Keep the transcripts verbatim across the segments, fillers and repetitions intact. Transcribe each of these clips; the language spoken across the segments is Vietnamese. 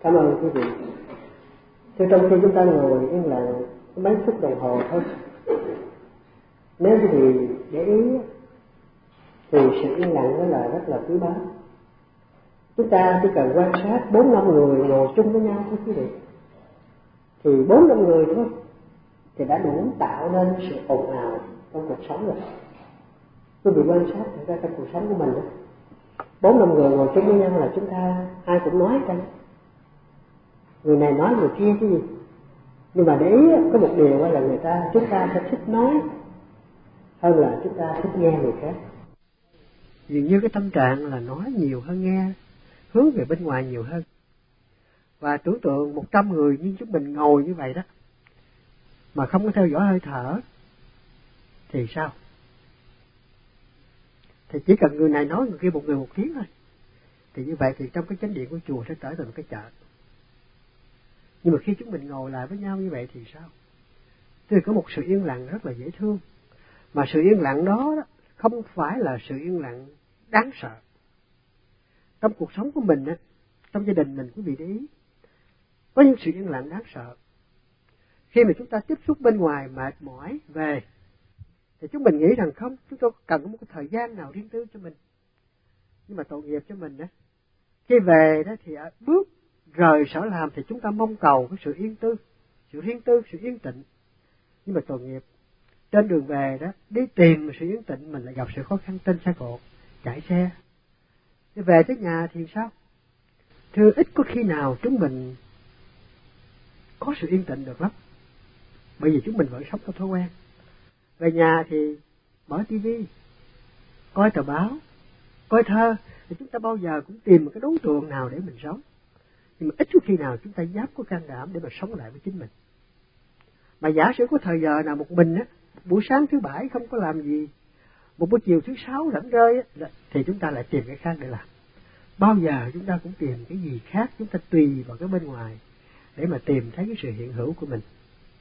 Cảm ơn quý vị. Thì trong khi chúng ta ngồi yên lặng mấy phút đồng hồ thôi, nếu quý vị để ý thì sự yên lặng đó là rất là quý báu. Chúng ta chỉ cần quan sát bốn năm người ngồi chung với nhau thôi quý vị, thì bốn năm người thôi thì đã đủ tạo nên sự ồn ào trong cuộc sống rồi. Quý vị quan sát thực ra trong cuộc sống của mình đó, bốn năm người ngồi chung với nhau là chúng ta ai cũng nói cả, người này nói người kia cái gì. Nhưng mà để ý có một điều là người ta chúng ta sẽ thích nói hơn là chúng ta thích nghe người khác. Dường như cái tâm trạng là nói nhiều hơn nghe, hướng về bên ngoài nhiều hơn. Và tưởng tượng một trăm người như chúng mình ngồi như vậy đó, mà không có theo dõi hơi thở thì sao? Thì chỉ cần người này nói người kia một người một tiếng thôi, thì như vậy thì trong cái chánh điện của chùa sẽ trở thành một cái chợ. Nhưng mà khi chúng mình ngồi lại với nhau như vậy thì sao? Thì có một sự yên lặng rất là dễ thương. Mà sự yên lặng đó, đó không phải là sự yên lặng đáng sợ. Trong cuộc sống của mình, trong gia đình mình, quý vị để ý, có những sự yên lặng đáng sợ. Khi mà chúng ta tiếp xúc bên ngoài mệt mỏi về, thì chúng mình nghĩ rằng không, chúng tôi cần có một cái thời gian nào riêng tư cho mình. Nhưng mà tội nghiệp cho mình đó, khi về đó thì bước rời sở làm thì chúng ta mong cầu cái sự yên tư, sự riêng tư, sự yên tĩnh. Nhưng mà tội nghiệp, trên đường về đó, đi tìm sự yên tĩnh mình lại gặp sự khó khăn trên xe cộ, chạy xe. Thì về tới nhà thì sao? Thưa, ít có khi nào chúng mình có sự yên tĩnh được lắm. Bởi vì chúng mình vẫn sống theo thói quen. Về nhà thì mở tivi, coi tờ báo, coi thơ, thì chúng ta bao giờ cũng tìm một cái đối tượng nào để mình sống. Nhưng mà ít có khi nào chúng ta dám có can đảm để mà sống lại với chính mình. Mà giả sử có thời giờ nào một mình á, buổi sáng thứ bảy không có làm gì, một buổi chiều thứ sáu rảnh rơi á, thì chúng ta lại tìm cái khác để làm. Bao giờ chúng ta cũng tìm cái gì khác, chúng ta tùy vào cái bên ngoài để mà tìm thấy cái sự hiện hữu của mình.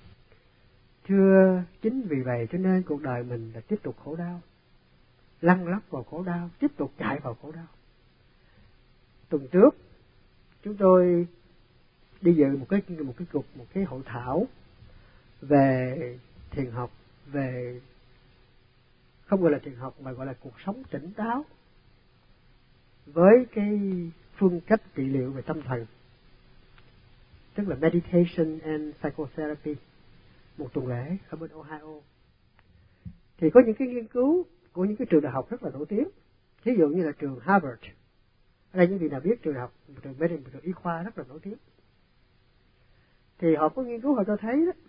Thưa, chính vì vậy cho nên cuộc đời mình là tiếp tục khổ đau, lăn lóc vào khổ đau, tiếp tục chạy vào khổ đau. Tuần trước chúng tôi đi dự một cái một cái cuộc một cái hội thảo về thiền học, về không gọi là thiền học mà gọi là cuộc sống tỉnh táo với cái phương cách trị liệu về tâm thần, tức là meditation and psychotherapy, một tuần lễ ở bên Ohio. Thì có những cái nghiên cứu của những cái trường đại học rất là nổi tiếng, ví dụ như là trường Harvard. Ở đây những vị nào biết trường đại học, trường Medical, trường y khoa rất là nổi tiếng. Thì họ có nghiên cứu, họ cho thấy đó,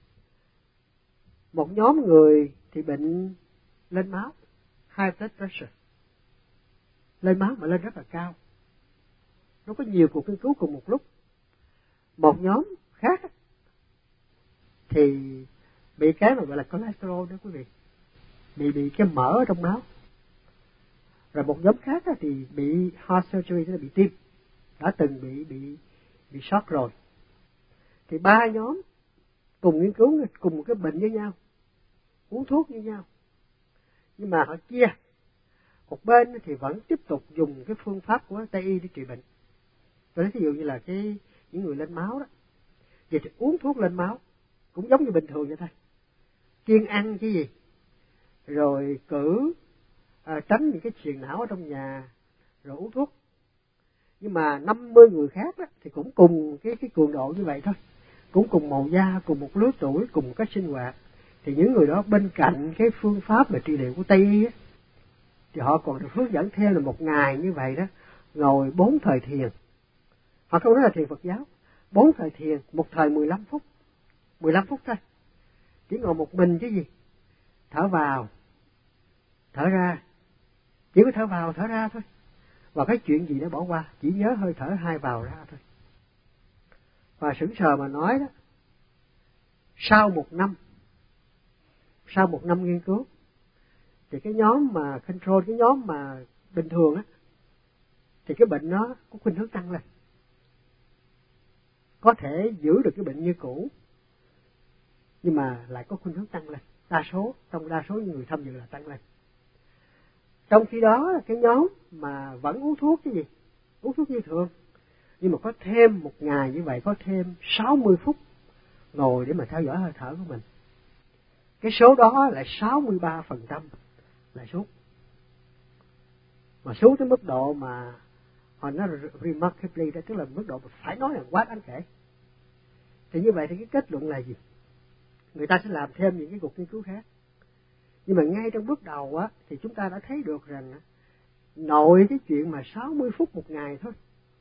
một nhóm người thì bệnh lên máu, high blood pressure, lên máu mà lên rất là cao. Nó có nhiều cuộc nghiên cứu cùng một lúc. Một nhóm khác thì bị cái mà gọi là cholesterol đó quý vị, bị bị cái mỡ trong máu. Rồi một nhóm khác thì bị heart surgery, tức là bị tim, đã từng bị bị bị stroke rồi. Thì ba nhóm cùng nghiên cứu cùng một cái bệnh với nhau, uống thuốc như nhau, nhưng mà họ chia. Một bên thì vẫn tiếp tục dùng cái phương pháp của Tây y để trị bệnh. Tôi nói ví dụ như là cái những người lên máu đó, vậy thì uống thuốc lên máu cũng giống như bình thường vậy thôi, kiêng ăn cái gì, rồi cử à, tránh những cái truyền não ở trong nhà, rồi uống thuốc. Nhưng mà năm mươi người khác đó, thì cũng cùng cái cái cường độ như vậy thôi, cũng cùng màu da, cùng một lứa tuổi, cùng một cách sinh hoạt. Thì những người đó bên cạnh cái phương pháp về trị liệu của Tây y á, thì họ còn được hướng dẫn thêm là một ngày như vậy đó, ngồi bốn thời thiền. Họ không nói là thiền Phật giáo, bốn thời thiền, một thời mười lăm phút, mười lăm phút thôi, chỉ ngồi một mình chứ gì, thở vào, thở ra, chỉ có thở vào thở ra thôi, và cái chuyện gì đó bỏ qua, chỉ nhớ hơi thở hai vào ra thôi. Và sững sờ mà nói đó, sau một năm, sau một năm nghiên cứu, thì cái nhóm mà control, cái nhóm mà bình thường á, thì cái bệnh nó có khuynh hướng tăng lên, có thể giữ được cái bệnh như cũ, nhưng mà lại có khuynh hướng tăng lên. Đa số, trong đa số những người tham dự là tăng lên. Trong khi đó, cái nhóm mà vẫn uống thuốc cái gì, uống thuốc như thường, Nhưng mà có thêm một ngày như vậy, có thêm sáu mươi phút ngồi để mà theo dõi hơi thở của mình. Cái số đó là sáu mươi ba phần trăm là sút. Mà sút tới mức độ mà họ nói là remarkably đó, tức là mức độ mà phải nói là quá đáng kể. Thì như vậy thì cái kết luận là gì? Người ta sẽ làm thêm những cái cuộc nghiên cứu khác. Nhưng mà ngay trong bước đầu á, thì chúng ta đã thấy được rằng nội cái chuyện mà sáu mươi phút một ngày thôi,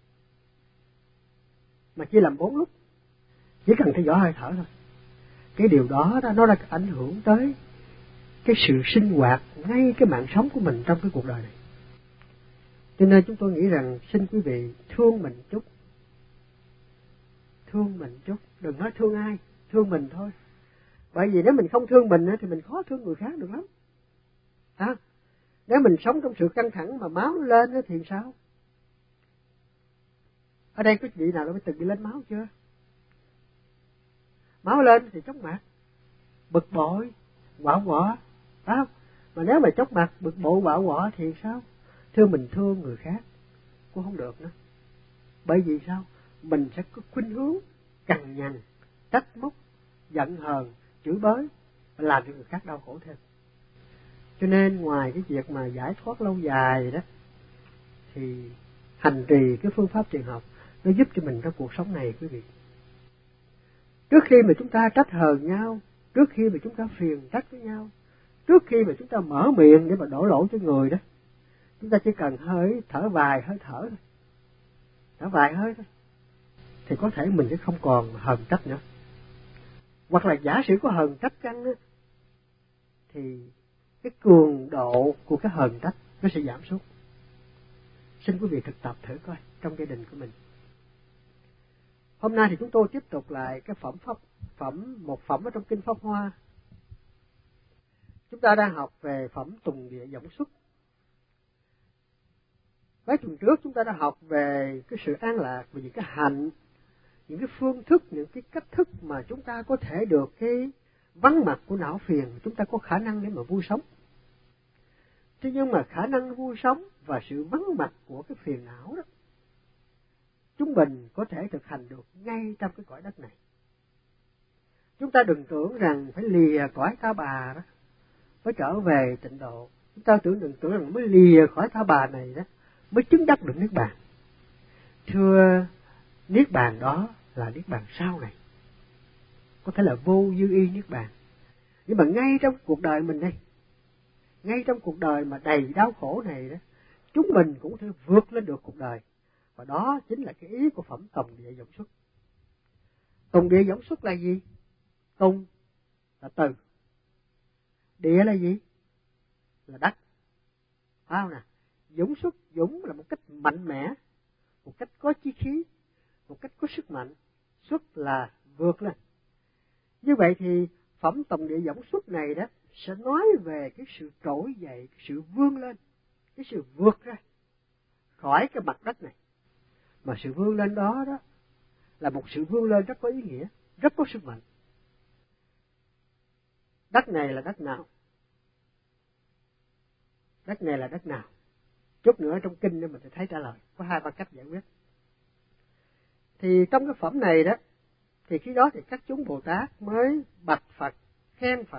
mà chia làm bốn lúc, chỉ cần theo dõi hơi thở thôi, cái điều đó, đó nó đã ảnh hưởng tới cái sự sinh hoạt ngay cái mạng sống của mình trong cái cuộc đời này. Cho nên chúng tôi nghĩ rằng xin quý vị thương mình chút, thương mình chút, đừng nói thương ai, thương mình thôi. Bởi vì nếu mình không thương mình thì mình khó thương người khác được lắm. À, nếu mình sống trong sự căng thẳng mà máu lên thì sao? Ở đây có vị nào đã từng bị lên máu chưa? Máu lên thì chóng mặt, bực bội, quạo quọ, phải không? Mà nếu mà chóng mặt, bực bội, quạo quọ thì sao? Thương mình thương người khác cũng không được nữa. Bởi vì sao? Mình sẽ có khuynh hướng cằn nhằn, trách móc, giận hờn, chửi bới, làm cho người khác đau khổ thêm. Cho nên ngoài cái việc mà giải thoát lâu dài đó, thì hành trì cái phương pháp thiền học nó giúp cho mình trong cuộc sống này, quý vị. Trước khi mà chúng ta trách hờn nhau, trước khi mà chúng ta phiền trách với nhau, trước khi mà chúng ta mở miệng để mà đổ lỗi cho người đó, chúng ta chỉ cần hơi thở vài hơi thở thôi, thở vài hơi thôi, thì có thể mình sẽ không còn hờn trách nữa. Hoặc là giả sử có hờn trách chăng á, thì cái cường độ của cái hờn trách nó sẽ giảm xuống. Xin quý vị thực tập thử coi trong gia đình của mình. Hôm nay thì chúng tôi tiếp tục lại cái phẩm pháp phẩm một phẩm ở trong kinh Pháp Hoa. Chúng ta đang học về phẩm Tùng Địa Dõng Xuất. Mấy tuần trước chúng ta đã học về cái sự an lạc, về những cái hạnh, những cái phương thức, những cái cách thức mà chúng ta có thể được cái vắng mặt của não phiền, chúng ta có khả năng để mà vui sống. Thế nhưng mà khả năng vui sống và sự vắng mặt của cái phiền não đó, chúng mình có thể thực hành được ngay trong cái cõi đất này. Chúng ta đừng tưởng rằng phải lìa cõi Ta Bà đó mới trở về tịnh độ. Chúng ta tưởng đừng tưởng rằng mới lìa khỏi Ta Bà này đó mới chứng đắc được niết bàn. Thưa, niết bàn đó là niết bàn sau này, có thể là vô dư y niết bàn. Nhưng mà ngay trong cuộc đời mình đây, ngay trong cuộc đời mà đầy đau khổ này đó, chúng mình cũng có thể vượt lên được cuộc đời. Và đó chính là cái ý của phẩm Tùng Địa Dõng Xuất. Tùng Địa Dõng Xuất là gì? Tùng là từ, địa là gì? Là đất, phải không nè? Dũng xuất, dũng là một cách mạnh mẽ, một cách có chí khí, một cách có sức mạnh. Xuất là vượt lên. Như vậy thì phẩm Tùng Địa Dõng Xuất này đó sẽ nói về cái sự trỗi dậy, cái sự vươn lên, cái sự vượt ra khỏi cái mặt đất này. Mà sự vươn lên đó đó là một sự vươn lên rất có ý nghĩa, rất có sức mạnh. Đất này là đất nào? Đất này là đất nào? Chút nữa trong kinh mình sẽ thấy trả lời. Có hai ba cách giải quyết. Thì trong cái phẩm này đó, thì khi đó thì các chúng Bồ Tát mới bạch Phật, khen Phật.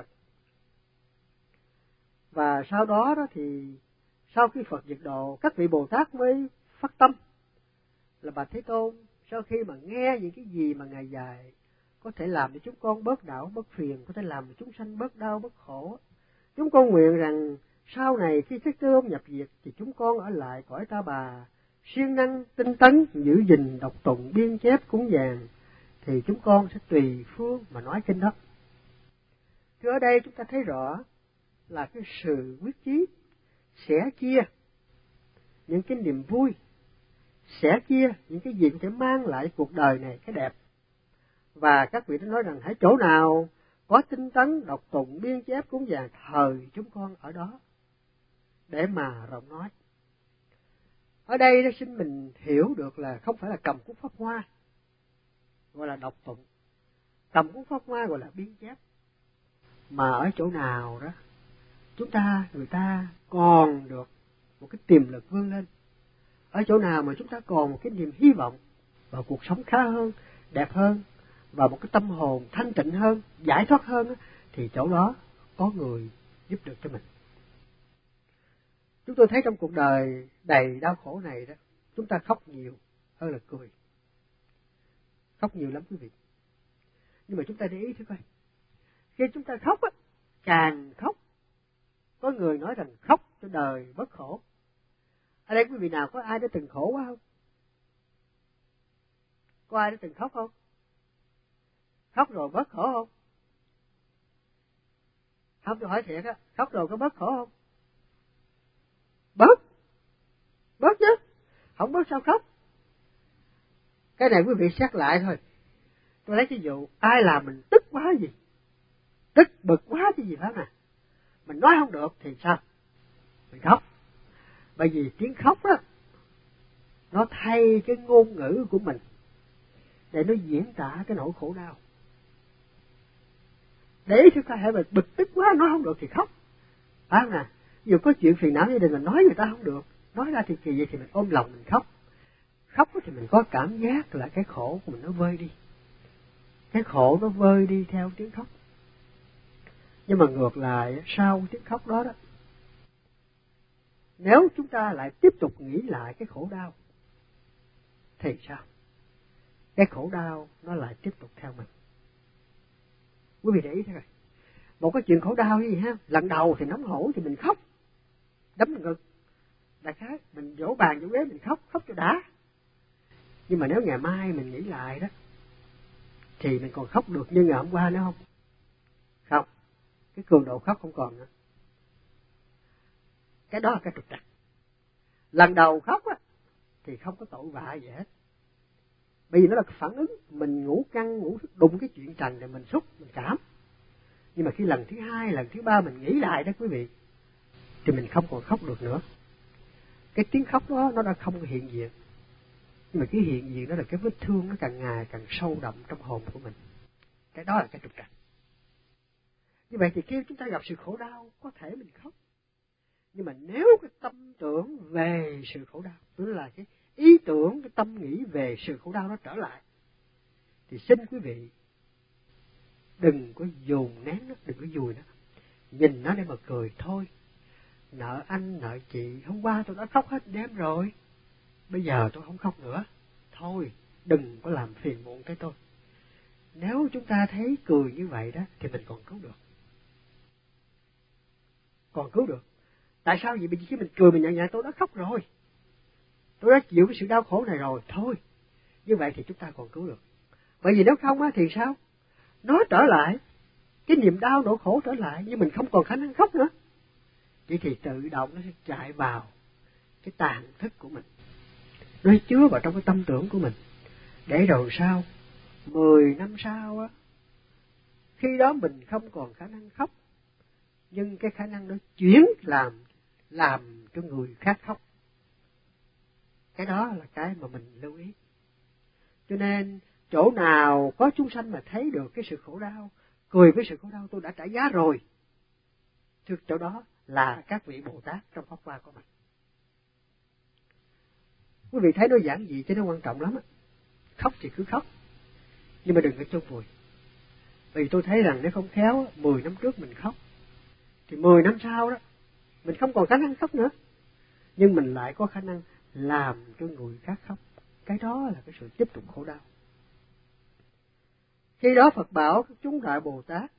Và sau đó đó thì sau khi Phật diệt độ, các vị Bồ Tát mới phát tâm là Bạch Thế Tôn, sau khi mà nghe những cái gì mà Ngài dạy có thể làm cho chúng con bớt đau bớt phiền, có thể làm cho chúng sanh bớt đau bớt khổ, chúng con nguyện rằng sau này khi Thế Tôn nhập diệt thì chúng con ở lại cõi Ta Bà, siêng năng tinh tấn giữ gìn đọc tụng biên chép cúng dường, thì chúng con sẽ tùy phương mà nói kinh đó. Thì ở đây chúng ta thấy rõ là cái sự quyết chí sẻ chia những cái niềm vui, sẻ chia những cái gì có thể mang lại cuộc đời này cái đẹp. Và các vị đã nói rằng hãy chỗ nào có tinh tấn đọc tụng biên chép cúng dường, thời chúng con ở đó để mà rộng nói. Ở đây nó xin mình hiểu được là không phải là cầm cuốn Pháp Hoa gọi là đọc tụng, cầm cuốn Pháp Hoa gọi là biên chép, mà ở chỗ nào đó chúng ta, người ta còn được một cái tiềm lực vươn lên, ở chỗ nào mà chúng ta còn một cái niềm hy vọng và cuộc sống khá hơn, đẹp hơn, và một cái tâm hồn thanh tịnh hơn, giải thoát hơn, thì chỗ đó có người giúp được cho mình. Chúng tôi thấy trong cuộc đời đầy đau khổ này đó, chúng ta khóc nhiều hơn là cười. Khóc nhiều lắm quý vị. Nhưng mà chúng ta để ý thử coi, khi chúng ta khóc á, càng khóc, có người nói rằng khóc cho đời bớt khổ. Ở đây quý vị nào có ai đã từng khổ quá không? Có ai đã từng khóc không? Khóc rồi bớt khổ không? Không, tôi hỏi thiệt á, khóc rồi có bớt khổ không? Bớt. Bớt chứ. Không bớt sao khóc? Cái này quý vị xét lại thôi. Tôi lấy ví dụ, ai làm mình tức quá gì? Tức bực quá chứ gì phải không nè? Mình nói không được thì sao? Mình khóc. Bởi vì tiếng khóc đó, nó thay cái ngôn ngữ của mình để nó diễn tả cái nỗi khổ đau. Để chứ có thể mình bực tức quá nói không được thì khóc. Phải không nè? Dù có chuyện phiền não gia đình mình nói người ta không được, nói ra thì kỳ vậy thì mình ôm lòng mình khóc. Khóc thì mình có cảm giác là cái khổ của mình nó vơi đi. Cái khổ nó vơi đi theo tiếng khóc. Nhưng mà ngược lại, sau tiếng khóc đó đó, nếu chúng ta lại tiếp tục nghĩ lại cái khổ đau, thì sao? Cái khổ đau nó lại tiếp tục theo mình. Quý vị để ý thế rồi. Một cái chuyện khổ đau như gì ha, lần đầu thì nóng hổi thì mình khóc, đấm ngực. Đại khái, mình vỗ bàn vỗ ghế mình khóc, khóc cho đã. Nhưng mà nếu ngày mai mình nghĩ lại đó, thì mình còn khóc được như ngày hôm qua nữa không? Không. Cái cường độ khóc không còn nữa. Cái đó là cái trục trặc. Lần đầu khóc á, thì không có tội vạ gì hết. Bởi vì nó là phản ứng, mình ngủ căng, ngủ đụng cái chuyện trần này mình xúc, mình cảm. Nhưng mà khi lần thứ hai, lần thứ ba mình nghĩ lại đó quý vị, thì mình không còn khóc được nữa. Cái tiếng khóc đó nó đã không hiện diện. Nhưng mà cái hiện diện đó là cái vết thương nó càng ngày càng sâu đậm trong hồn của mình. Cái đó là cái trục trặc. Như vậy thì khi chúng ta gặp sự khổ đau, có thể mình khóc. Nhưng mà nếu cái tâm tưởng về sự khổ đau, tức là cái ý tưởng, cái tâm nghĩ về sự khổ đau nó trở lại, thì xin quý vị đừng có dồn nén nó, đừng có dùi nó. Nhìn nó để mà cười thôi. Nợ anh, nợ chị, hôm qua tôi đã khóc hết đêm rồi, bây giờ tôi không khóc nữa. Thôi, đừng có làm phiền muộn tới tôi. Nếu chúng ta thấy cười như vậy đó, thì mình còn cứu được. Còn cứu được. Tại sao vậy? Bởi vì khi mình cười mình nhận nhận tôi đã khóc rồi, tôi đã chịu cái sự đau khổ này rồi. Thôi, như vậy thì chúng ta còn cứu được. Bởi vì nếu không á thì sao? Nó trở lại, cái niềm đau nỗi khổ trở lại, nhưng mình không còn khả năng khóc nữa. Vậy thì tự động nó sẽ chạy vào cái tàn thức của mình, nó chứa vào trong cái tâm tưởng của mình. Để rồi sao? Mười năm sau á, khi đó mình không còn khả năng khóc, nhưng cái khả năng đó chuyển làm làm cho người khác khóc. Cái đó là cái mà mình lưu ý. Cho nên chỗ nào có chúng sanh mà thấy được cái sự khổ đau, cười với sự khổ đau, tôi đã trả giá rồi, thì chỗ đó là các vị Bồ Tát trong Pháp Hoa của mình. Quý vị thấy nó giản dị chứ nó quan trọng lắm á. Khóc thì cứ khóc, nhưng mà đừng có chôn vùi. Vì tôi thấy rằng nếu không khéo, mười năm trước mình khóc, thì mười năm sau đó, mình không còn khả năng khóc nữa, nhưng mình lại có khả năng làm cho người khác khóc. Cái đó là cái sự tiếp tục khổ đau. Khi đó Phật bảo chúng Đại Bồ Tát: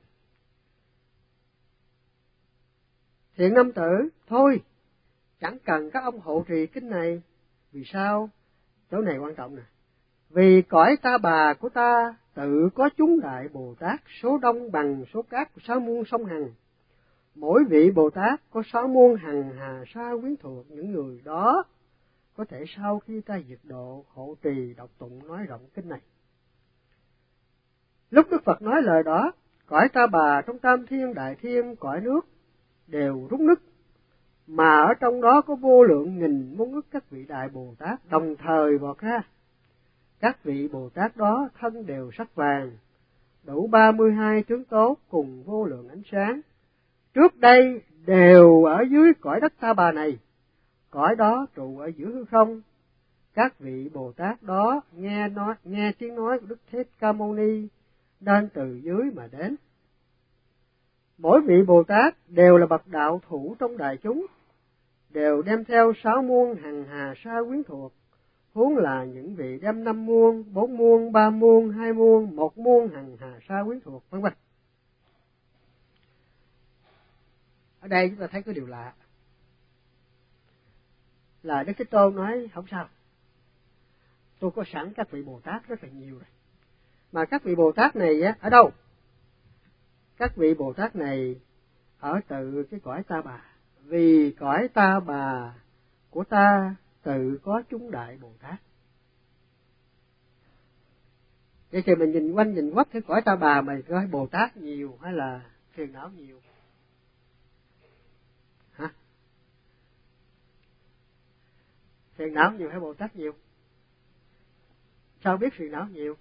Thiện nam tử, thôi, chẳng cần các ông hộ trì kinh này. Vì sao? Chỗ này quan trọng nè. Vì cõi Ta Bà của ta tự có chúng Đại Bồ Tát số đông bằng số cát của sáu muôn sông Hằng. Mỗi vị Bồ Tát có sáu muôn hằng hà sa quyến thuộc. Những người đó có thể sau khi ta diệt độ hộ trì đọc tụng nói rộng kinh này. Lúc Đức Phật nói lời đó, cõi Ta Bà trong tam thiên đại thiên cõi nước đều rúng nứt, mà ở trong đó có vô lượng nghìn muôn ức các vị Đại Bồ Tát đồng thời vọt ra. Các vị Bồ Tát đó thân đều sắc vàng, đủ ba mươi hai tướng tốt cùng vô lượng ánh sáng. Trước đây đều ở dưới cõi đất Ta Bà này, cõi đó trụ ở giữa hư không. các vị Bồ Tát đó nghe nói nghe tiếng nói của Đức Thích Ca Mâu Ni nên từ dưới mà đến. Mỗi vị Bồ Tát đều là bậc đạo thủ trong đại chúng, đều đem theo sáu muôn hằng hà sa quyến thuộc, huống là những vị đem năm muôn, bốn muôn, ba muôn, hai muôn, một muôn hằng hà sa quyến thuộc, vân vân. Ở đây chúng ta thấy có điều lạ, là Đức Thế Tôn nói không sao, tôi có sẵn các vị Bồ Tát rất là nhiều rồi. Mà các vị Bồ Tát này á, ở đâu? Các vị Bồ Tát này ở từ cái cõi Ta Bà, vì cõi Ta Bà của ta tự có chúng đại Bồ Tát. Vậy thì mình nhìn quanh nhìn quất cái cõi Ta Bà mà coi Bồ Tát nhiều hay là phiền não nhiều? Hả? Phiền não nhiều hay Bồ Tát nhiều? Sao biết phiền não nhiều?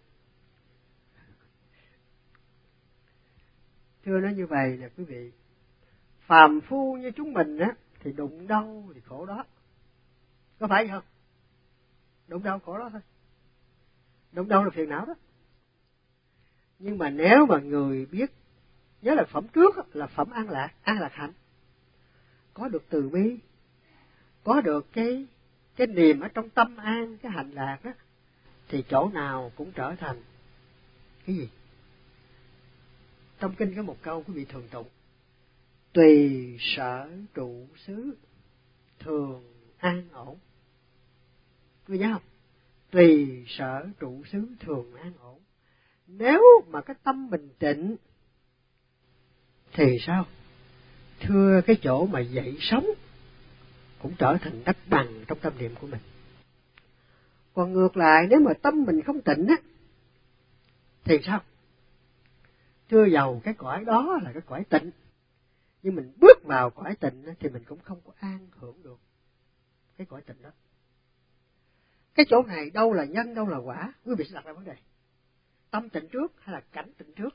Thưa nói như vậy nè quý vị, phàm phu như chúng mình á thì đụng đâu thì khổ đó, có phải không? Đụng đâu khổ đó thôi, đụng đâu là phiền não đó. Nhưng mà nếu mà người biết, nhớ là phẩm trước là phẩm an lạc, an lạc hạnh, có được từ bi, có được cái cái niềm ở trong tâm an, cái hạnh lạc đó, thì chỗ nào cũng trở thành cái gì? Trong kinh có một câu quý vị thường tụng: tùy sở trụ xứ, thường an ổn. Quý vị nhớ không? Tùy sở trụ xứ, thường an ổn. Nếu mà cái tâm mình tịnh thì sao? Thưa, cái chỗ mà dậy sống cũng trở thành đất bằng trong tâm niệm của mình. Còn ngược lại, nếu mà tâm mình không tịnh á thì sao? Thưa, giàu cái cõi đó là cái cõi tịnh, nhưng mình bước vào cõi tịnh thì mình cũng không có an hưởng được cái cõi tịnh đó. Cái chỗ này đâu là nhân, đâu là quả? Quý vị sẽ đặt ra vấn đề: tâm tịnh trước hay là cảnh tịnh trước?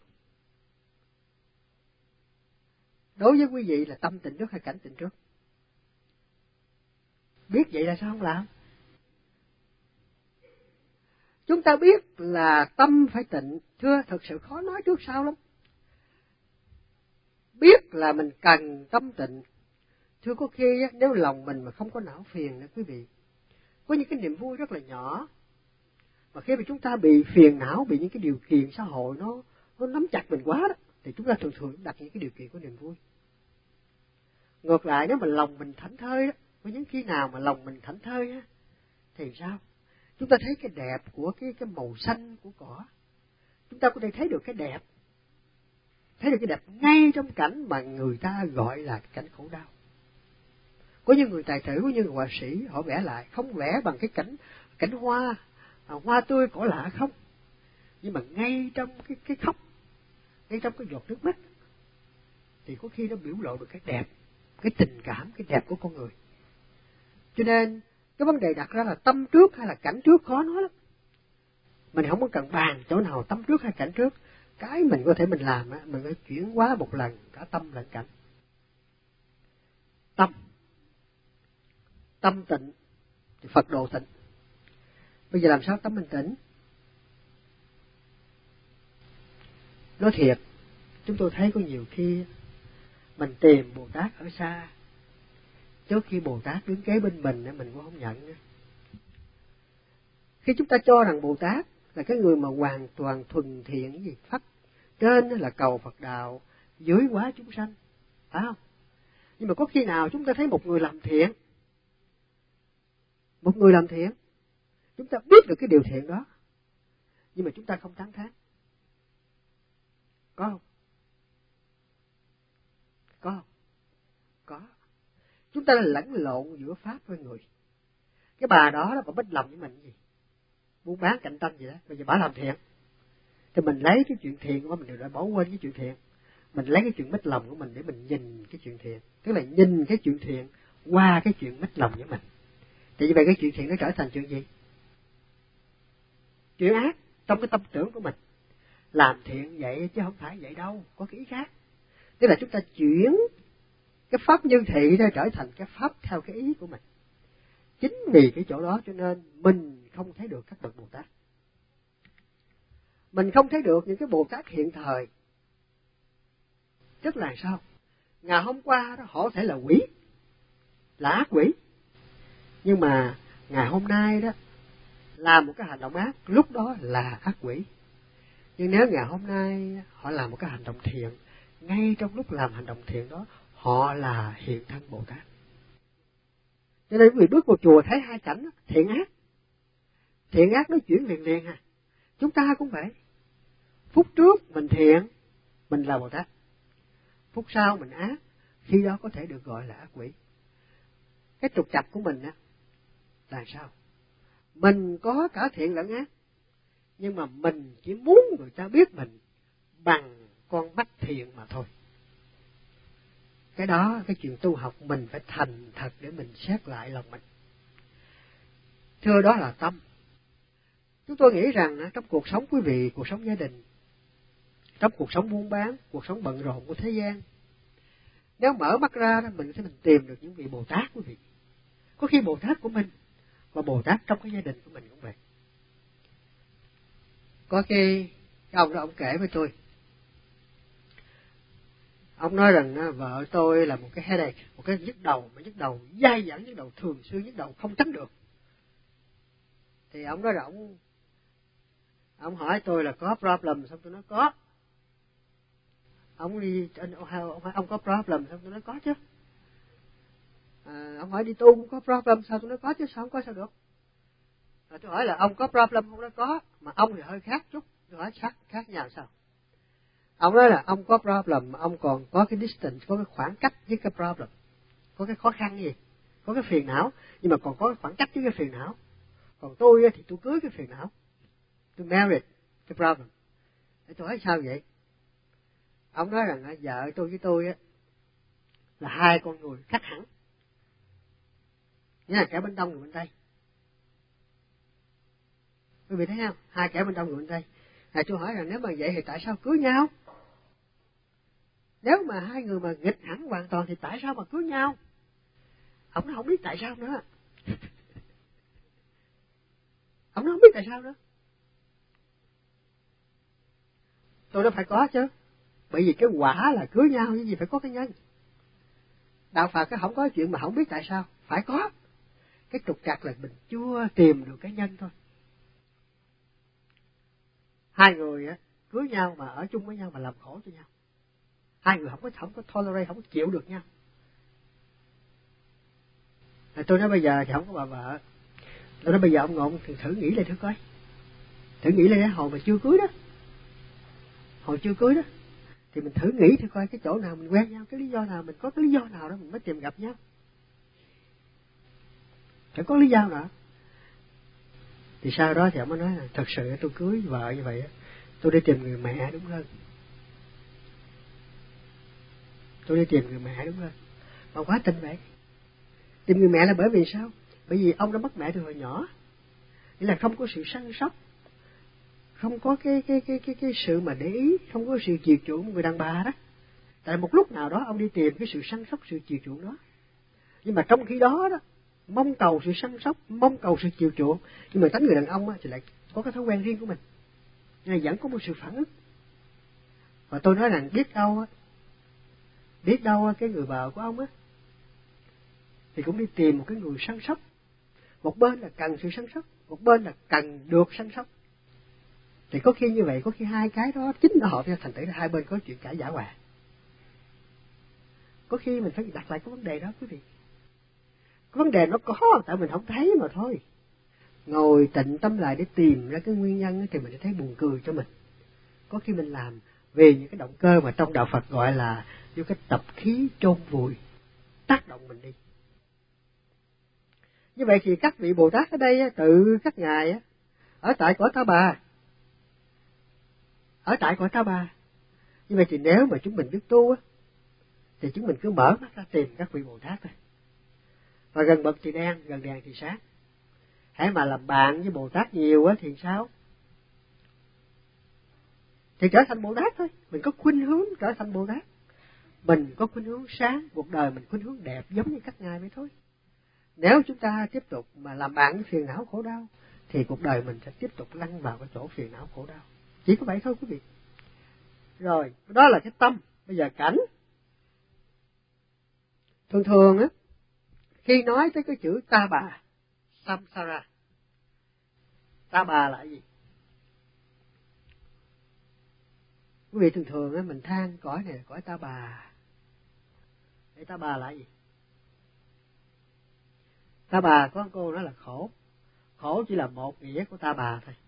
Đối với quý vị là tâm tịnh trước hay cảnh tịnh trước? Biết vậy là sao không làm? Chúng ta biết là tâm phải tịnh, thưa, thật sự khó nói trước sau lắm. Biết là mình cần tâm tịnh, thưa, có khi nếu lòng mình mà không có não phiền nữa quý vị, có những cái niềm vui rất là nhỏ, mà khi mà chúng ta bị phiền não, bị những cái điều kiện xã hội nó nó nắm chặt mình quá đó, thì chúng ta thường thường đặt những cái điều kiện của niềm vui. Ngược lại, nếu mà lòng mình thảnh thơi đó, có những khi nào mà lòng mình thảnh thơi á, thì sao? Chúng ta thấy cái đẹp của cái cái màu xanh của cỏ, chúng ta có thể thấy được cái đẹp, thấy được cái đẹp ngay trong cảnh mà người ta gọi là cảnh khổ đau. Có những người tài tử, có những người họa sĩ, họ vẽ lại không vẽ bằng cái cảnh cảnh hoa, hoa tươi cỏ lạ không, nhưng mà ngay trong cái cái khóc, ngay trong cái giọt nước mắt, thì có khi nó biểu lộ được cái đẹp, cái tình cảm, cái đẹp của con người. Cho nên cái vấn đề đặt ra là tâm trước hay là cảnh trước khó nói lắm. Mình không có cần bàn chỗ nào tâm trước hay cảnh trước. Cái mình có thể mình làm á, mình phải chuyển hóa một lần cả tâm lẫn cảnh. Tâm tâm tịnh thì Phật độ tịnh. Bây giờ làm sao tâm mình tịnh? Nói thiệt, chúng tôi thấy có nhiều khi mình tìm Bồ Tát ở xa, trước khi Bồ Tát đứng kế bên mình mình cũng không nhận nữa. Khi chúng ta cho rằng Bồ Tát là cái người mà hoàn toàn thuần thiện, cái gì phát trên là cầu Phật đạo, dưới hóa chúng sanh, phải không? Nhưng mà có khi nào chúng ta thấy một người làm thiện, một người làm thiện, chúng ta biết được cái điều thiện đó, nhưng mà chúng ta không tán thán, có không? Có không? Có. Chúng ta là lẫn lộn giữa pháp với người. Cái bà đó, đó bà bất lòng với mình gì? Buôn bán cạnh tranh gì đó, bây giờ bà làm thiện, thì mình lấy cái chuyện thiện của mình đều đã bỏ quên cái chuyện thiện. Mình lấy cái chuyện mất lòng của mình để mình nhìn cái chuyện thiện, tức là nhìn cái chuyện thiện qua cái chuyện mất lòng với mình. Thì như vậy cái chuyện thiện nó trở thành chuyện gì? Chuyện ác trong cái tâm tưởng của mình. Làm thiện vậy chứ không phải vậy đâu, có cái ý khác. Tức là chúng ta chuyển cái pháp nhân thị ra trở thành cái pháp theo cái ý của mình. Chính vì cái chỗ đó cho nên mình không thấy được các bậc Bồ Tát. Mình không thấy được những cái Bồ Tát hiện thời. Tức là sao? Ngày hôm qua đó họ có thể là quỷ, là ác quỷ. Nhưng mà ngày hôm nay đó làm một cái hành động ác, lúc đó là ác quỷ. Nhưng nếu ngày hôm nay họ làm một cái hành động thiện, ngay trong lúc làm hành động thiện đó, họ là hiện thân Bồ Tát. Cho nên quý vị bước vào chùa thấy hai cảnh, thiện ác. Thiện ác nó chuyển liền liền à. Chúng ta cũng vậy. Phút trước mình thiện, mình là Bồ Tát. Phút sau mình ác, khi đó có thể được gọi là ác quỷ. Cái trục trặc của mình á là sao? Mình có cả thiện lẫn ác, nhưng mà mình chỉ muốn người ta biết mình bằng con mắt thiện mà thôi. Cái đó, cái chuyện tu học mình phải thành thật để mình xét lại lòng mình. Thưa, đó là tâm. Chúng tôi nghĩ rằng trong cuộc sống quý vị, cuộc sống gia đình, trong cuộc sống buôn bán, cuộc sống bận rộn của thế gian, nếu mở mắt ra đó, mình sẽ mình tìm được những vị Bồ Tát quý vị. Có khi Bồ Tát của mình và Bồ Tát trong cái gia đình của mình cũng vậy. Có khi cái ông đó ông kể với tôi, ông nói rằng vợ tôi là một cái headache, một cái nhức đầu, mà nhức đầu dai dẳng, nhức đầu thường xuyên, nhức đầu không tránh được. Thì ông nói rằng ông, ông hỏi tôi là có problem, xong tôi nói có. Ông đi, ông, ông, ông có problem, xong tôi nói có chứ. À, ông hỏi đi tu cũng có problem, sao tôi nói có chứ, sao không có sao được. À, tôi hỏi là ông có problem, ông nói có, mà ông thì hơi khác chút. Tôi hỏi khác, khác nhau sao? Ông nói là ông có problem, mà ông còn có cái distance, có cái khoảng cách với cái problem. Có cái khó khăn gì? Có cái phiền não, nhưng mà còn có cái khoảng cách với cái phiền não. Còn tôi thì tôi cưới cái phiền não. Tôi married cái problem. Để tôi hỏi sao vậy? Ông nói rằng vợ tôi với tôi á là hai con người khác hẳn. Nghĩa là kẻ bên Đông người bên Tây. Quý vị thấy không? Hai kẻ bên Đông người bên Tây. À, tôi hỏi rằng nếu mà vậy thì tại sao cưới nhau? Nếu mà hai người mà nghịch hẳn hoàn toàn thì tại sao mà cưới nhau? Ông nó không biết tại sao nữa. Ông nó không biết tại sao nữa. Tôi nói phải có chứ. Bởi vì cái quả là cưới nhau, cái gì phải có cái nhân. Đạo Phật cái không có chuyện mà không biết tại sao. Phải có. Cái trục trặc là mình chưa tìm được cái nhân thôi. Hai người á cưới nhau mà ở chung với nhau mà làm khổ cho nhau. Hai người không có không có tolerate, không có chịu được nhau. À, tôi nói bây giờ thì không có bà vợ. Tôi nói bây giờ ông Ngộ thì thử nghĩ lại thử coi. Thử nghĩ lại hồi mà chưa cưới đó. Hồi chưa cưới đó. Thì mình thử nghĩ thử coi cái chỗ nào mình quen nhau, cái lý do nào, mình có cái lý do nào đó mình mới tìm gặp nhau. Phải có lý do nào. Thì sau đó thì ông mới nói là thật sự tôi cưới vợ như vậy, tôi đi tìm người mẹ đúng hơn. Tôi đi tìm người mẹ đúng hơn. Mà quá tin vậy. Tìm người mẹ là bởi vì sao? Bởi vì ông đã mất mẹ từ hồi nhỏ. Nghĩa là không có sự săn sóc, không có cái cái cái cái cái sự mà để ý, không có sự chiều chuộng của người đàn bà đó. Tại một lúc nào đó ông đi tìm cái sự săn sóc, sự chiều chuộng đó. Nhưng mà trong khi đó đó, mong cầu sự săn sóc, mong cầu sự chiều chuộng, nhưng mà tánh người đàn ông á, thì lại có cái thói quen riêng của mình. Nên vẫn có một sự phản ứng. Và tôi nói rằng biết đâu á, biết đâu cái người vợ của ông á, thì cũng đi tìm một cái người săn sóc. Một bên là cần sự săn sóc, một bên là cần được săn sóc. Thì có khi như vậy, có khi hai cái đó chính nó hợp ra, thành thử là hai bên có chuyện cãi giả hòa. Có khi mình phải đặt lại cái vấn đề đó quý vị. Cái vấn đề nó có, tại mình không thấy mà thôi. Ngồi tịnh tâm lại để tìm ra cái nguyên nhân thì mình sẽ thấy buồn cười cho mình. Có khi mình làm vì những cái động cơ mà trong đạo Phật gọi là những cái tập khí chôn vùi, tác động mình đi. Như vậy thì các vị Bồ Tát ở đây tự các ngài ở tại cõi Ta Bà, ở tại cõi Ta Bà. Như vậy thì nếu mà chúng mình biết tu thì chúng mình cứ mở mắt ra tìm các vị Bồ Tát thôi. Và gần bậc thì đen, gần đèn thì sáng. Hãy mà làm bạn với Bồ Tát nhiều á thì sao? Thì trở thành Bồ Tát thôi. Mình có khuynh hướng trở thành Bồ Tát. Mình có khuynh hướng sáng, cuộc đời mình khuynh hướng đẹp giống như các ngài vậy thôi. Nếu chúng ta tiếp tục mà làm bạn với phiền não khổ đau thì cuộc đời mình sẽ tiếp tục lăn vào cái chỗ phiền não khổ đau. Chỉ có vậy thôi quý vị. Rồi, đó là cái tâm. Bây giờ cảnh. Thường thường á, khi nói tới cái chữ ta bà, samsara, ta bà là gì? Quý vị thường thường á, mình than cõi này là cõi ta bà. Để ta bà là gì? Ta bà có cô nói là khổ. Khổ chỉ là một nghĩa của ta bà thôi.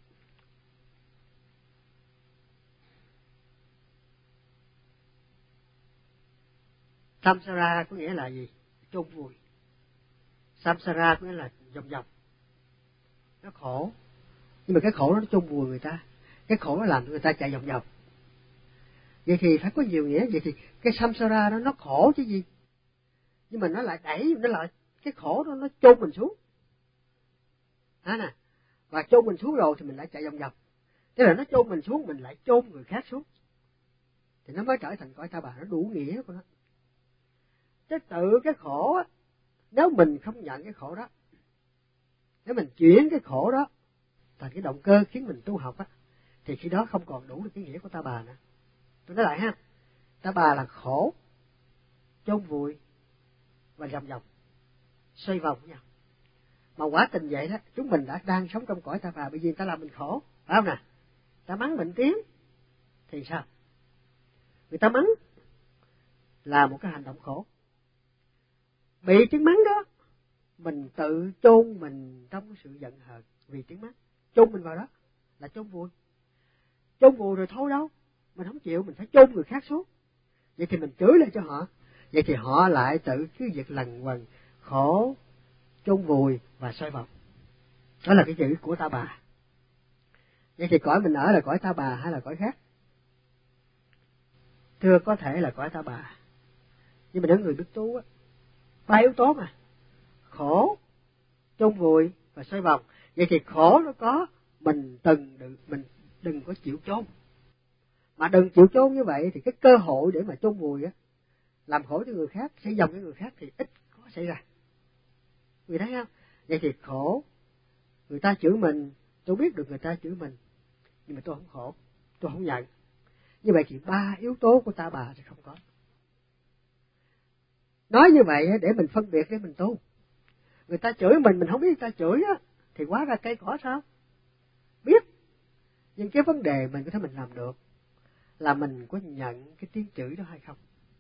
Samsara có nghĩa là gì? Chôn vùi. Samsara có nghĩa là vòng vòng. Nó khổ. Nhưng mà cái khổ đó nó chôn vùi người ta. Cái khổ nó làm cho người ta chạy vòng vòng. Vậy thì phải có nhiều nghĩa. Vậy thì cái samsara đó nó khổ chứ gì? Nhưng mà nó lại đẩy, nó lại cái khổ đó nó chôn mình xuống. Hả nè? Và chôn mình xuống rồi thì mình lại chạy vòng vòng. Tức là nó chôn mình xuống, mình lại chôn người khác xuống. Thì nó mới trở thành cõi ta bà, nó đủ nghĩa của nó. Chứ tự cái khổ á, nếu mình không nhận cái khổ đó, nếu mình chuyển cái khổ đó thành cái động cơ khiến mình tu học á, thì khi đó không còn đủ được cái nghĩa của ta bà nữa. Tôi nói lại ha, ta bà là khổ, chôn vùi và vòng vòng, xoay vòng với nhau. Mà quả tình vậy đó, chúng mình đã đang sống trong cõi ta bà, bởi vì người ta làm mình khổ, phải không nè? Ta mắng mình tiếng thì sao? Người ta mắng là một cái hành động khổ. Bị tiếng mắng đó, mình tự chôn mình trong cái sự giận hờn vì tiếng mắng, chôn mình vào đó là chôn vùi. Chôn vùi rồi thôi đâu, mình không chịu, mình phải chôn người khác xuống. Vậy thì mình chửi lại cho họ, vậy thì họ lại tự cứ việc lằn quần khổ, chôn vùi và xoay vòng. Đó là cái chữ của ta bà. Vậy thì cõi mình ở là cõi ta bà hay là cõi khác? Thưa, có thể là cõi ta bà. Nhưng mà nếu người biết tu á, ba yếu tố mà. Khổ, chôn vùi và xoay vòng. Vậy thì khổ nó có, mình từng đừng, mình đừng có chịu chôn. Mà đừng chịu chôn như vậy thì cái cơ hội để mà chôn vùi á, làm khổ cho người khác, xây vòng cho người khác thì ít có xảy ra. Người thấy không? Vậy thì khổ, người ta chửi mình, tôi biết được người ta chửi mình, nhưng mà tôi không khổ, tôi không nhận. Như vậy thì ba yếu tố của ta bà thì không có. Nói như vậy để mình phân biệt để mình tu. Người ta chửi mình, mình không biết người ta chửi á, thì hóa ra cây cỏ sao? Biết. Nhưng cái vấn đề mình có thể mình làm được là mình có nhận cái tiếng chửi đó hay không.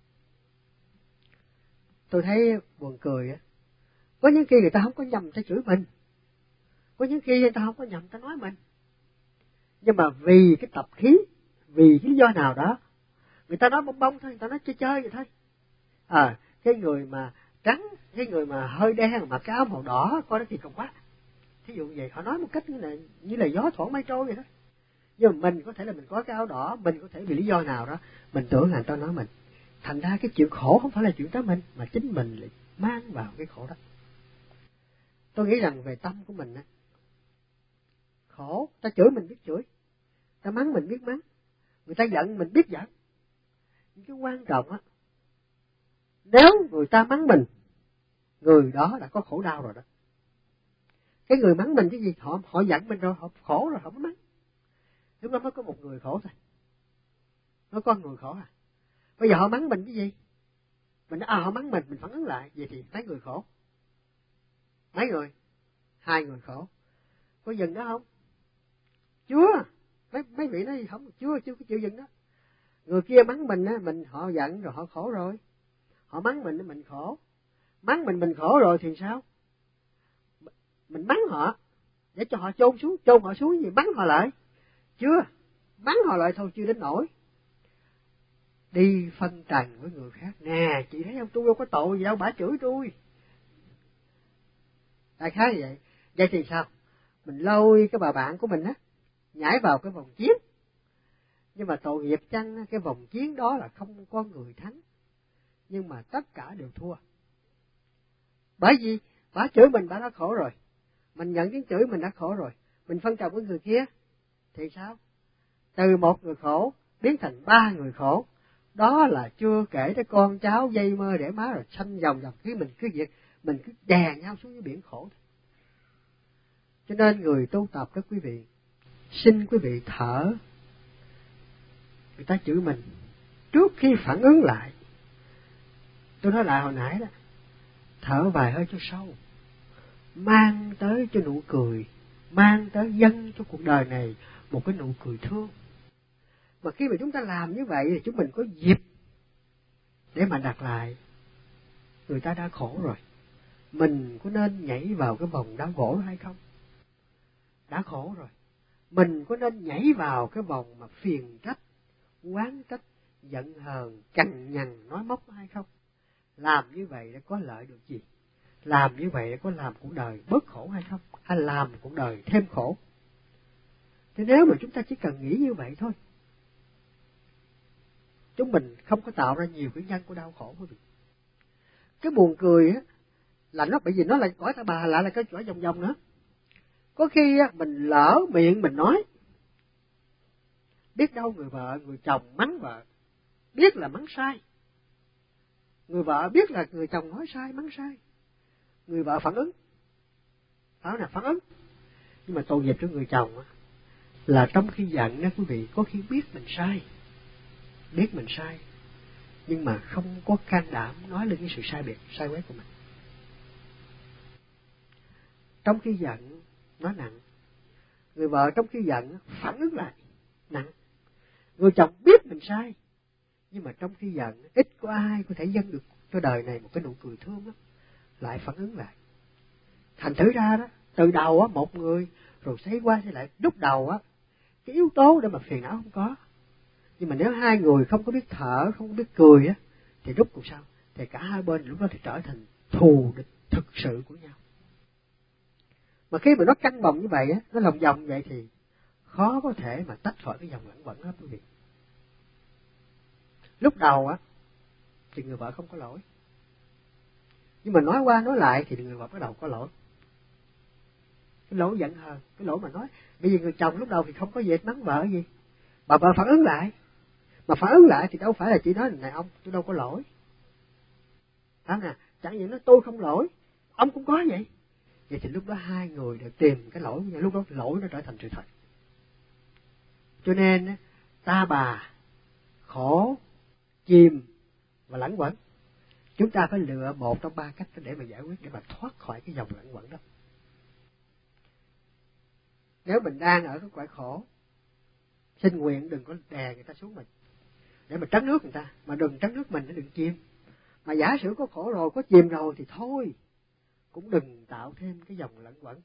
Tôi thấy buồn cười á. Có những khi người ta không có nhầm người ta chửi mình. Có những khi người ta không có nhầm người ta nói mình. Nhưng mà vì cái tập khí, vì cái lý do nào đó, người ta nói bông bông thôi, người ta nói chơi chơi vậy thôi. À, cái người mà trắng, cái người mà hơi đen mà cái áo màu đỏ, coi nó kỳ cục quá. Thí dụ vậy, họ nói một cách như là, như là gió thoảng mây trôi vậy đó. Nhưng mà mình có thể là mình có cái áo đỏ, mình có thể vì lý do nào đó, mình tưởng là người ta nói mình. Thành ra cái chuyện khổ không phải là chuyện tới mình, mà chính mình lại mang vào cái khổ đó. Tôi nghĩ rằng về tâm của mình á, khổ, ta chửi mình biết chửi, ta mắng mình biết mắng, người ta giận mình biết giận. Nhưng cái quan trọng á, nếu người ta mắng mình, người đó đã có khổ đau rồi đó. Cái người mắng mình cái gì? Họ họ giận mình rồi, họ khổ rồi, họ mới mắng. Lúc đó mới có một người khổ thôi. Nó có người khổ à? Bây giờ họ mắng mình cái gì? Mình nói, à họ mắng mình, mình phản ứng lại. Vậy thì mấy người khổ? Mấy người? Hai người khổ. Có dừng đó không? Chưa. Mấy, mấy vị nói không, chưa, chưa có chịu dừng đó. Người kia mắng mình á, mình họ giận rồi họ khổ rồi. Họ mắng mình mình khổ. Mắng mình mình khổ rồi thì sao? Mình mắng họ để cho họ chôn xuống, chôn họ xuống gì, mắng họ lại. Chưa, mắng họ lại thôi chưa đến nổi. Đi phân trần với người khác. Nè, chị thấy không, tôi đâu có tội gì đâu, bả chửi tôi. Đại khái như vậy. Vậy thì sao? Mình lôi cái bà bạn của mình á, nhảy vào cái vòng chiến. Nhưng mà tội nghiệp chăng, cái vòng chiến đó là không có người thắng. Nhưng mà tất cả đều thua. Bởi vì bả chửi mình, bả đã khổ rồi. Mình nhận tiếng chửi mình đã khổ rồi. Mình phân trần với người kia thì sao? Từ một người khổ biến thành ba người khổ. Đó là chưa kể tới con cháu dây mơ để má rồi sanh vòng vòng. Cái mình cứ việc mình cứ đè nhau xuống cái biển khổ. Cho nên người tu tập đó quý vị, xin quý vị thở. Người ta chửi mình, trước khi phản ứng lại, tôi nói lại hồi nãy đó, thở vài hơi cho sâu, mang tới cho nụ cười, mang tới dâng cho cuộc đời này một cái nụ cười thương. Mà khi mà chúng ta làm như vậy thì chúng mình có dịp để mà đặt lại, người ta đã khổ rồi, mình có nên nhảy vào cái vòng đau khổ hay không? Đã khổ rồi, mình có nên nhảy vào cái vòng mà phiền trách, oán trách, giận hờn, cằn nhằn, nói móc hay không? Làm như vậy để có lợi được gì? Làm như vậy để có làm cuộc đời bớt khổ hay không? Hay làm cuộc đời thêm khổ? Thế nếu mà chúng ta chỉ cần nghĩ như vậy thôi, chúng mình không có tạo ra nhiều cái nhân của đau khổ quý vị. Cái buồn cười á, là nó bởi vì nó là cõi ta bà, lại là cái cõi vòng vòng nữa. Có khi á, mình lỡ miệng mình nói, biết đâu người vợ, người chồng mắng vợ, biết là mắng sai. Người vợ biết là người chồng nói sai, mắng sai. Người vợ phản ứng, đó là phản ứng. Nhưng mà tội nghiệp cho người chồng á, là trong khi giận đó quý vị, có khi biết mình sai, biết mình sai, nhưng mà không có can đảm nói lên cái sự sai biệt, sai quét của mình. Trong khi giận, nói nặng. Người vợ trong khi giận, phản ứng lại, nặng. Người chồng biết mình sai, nhưng mà trong khi giận, ít có ai có thể dâng được cho đời này một cái nụ cười thương đó, lại phản ứng lại. Thành thử ra đó, từ đầu á, một người, rồi xây qua xây lại, lúc đầu á, cái yếu tố để mà phiền não không có. Nhưng mà nếu hai người không có biết thở, không có biết cười á, thì lúc cuộc sao? Thì cả hai bên lúc đó thì trở thành thù địch thực sự của nhau. Mà khi mà nó căng bồng như vậy á, nó lòng vòng vậy thì khó có thể mà tách khỏi cái dòng lẫn quẩn đó quý vị. Lúc đầu á, thì người vợ không có lỗi. Nhưng mà nói qua nói lại thì người vợ bắt đầu có lỗi. Cái lỗi giận hờn, cái lỗi mà nói. Bởi vì người chồng lúc đầu thì không có gì mắng vợ gì. Bà vợ phản ứng lại. Mà phản ứng lại thì đâu phải là chỉ nói này ông, tôi đâu có lỗi. Đó nè, chẳng những nói tôi không lỗi, ông cũng có vậy. Vậy thì lúc đó hai người đều tìm cái lỗi, lúc đó lỗi nó trở thành sự thật. Cho nên ta bà khổ, chìm và lẫn quẩn. Chúng ta phải lựa một trong ba cách để mà giải quyết, để mà thoát khỏi cái dòng lẫn quẩn đó. Nếu mình đang ở cái cõi khổ, xin nguyện đừng có đè người ta xuống mình, để mà trấn nước người ta, mà đừng trấn nước mình để đừng chìm. Mà giả sử có khổ rồi, có chìm rồi thì thôi, cũng đừng tạo thêm cái dòng lẫn quẩn.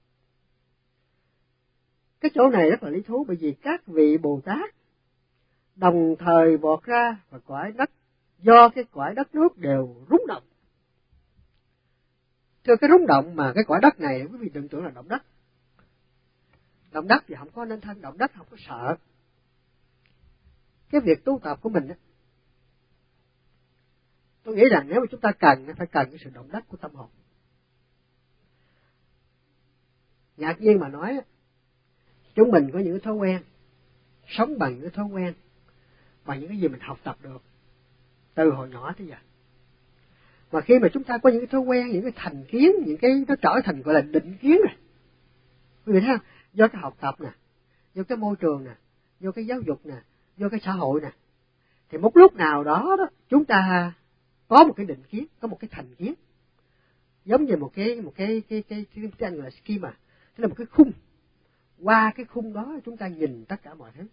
Cái chỗ này rất là lý thú, bởi vì các vị Bồ Tát đồng thời vọt ra và cõi đất, do cái cõi đất nước đều rung động. Thưa, cái rung động mà cái cõi đất này, quý vị tưởng tượng là động đất. Động đất thì không có nên thân, động đất không có sợ. Cái việc tu tập của mình á, tôi nghĩ rằng nếu mà chúng ta cần, phải cần cái sự động đất của tâm hồn. Ngạc nhiên mà nói, chúng mình có những cái thói quen, sống bằng những cái thói quen, bằng những cái gì mình học tập được từ hồi nhỏ tới giờ. Mà khi mà chúng ta có những cái thói quen, những cái thành kiến, những cái nó trở thành gọi là định kiến rồi. Quý vị thấy không? Do cái học tập nè, do cái môi trường nè, do cái giáo dục nè, do cái xã hội nè, thì một lúc nào đó đó chúng ta có một cái định kiến, có một cái thành kiến, giống như một cái một cái cái cái cái cái gọi là schema, tức là một cái khung. Qua cái khung đó chúng ta nhìn tất cả mọi thứ.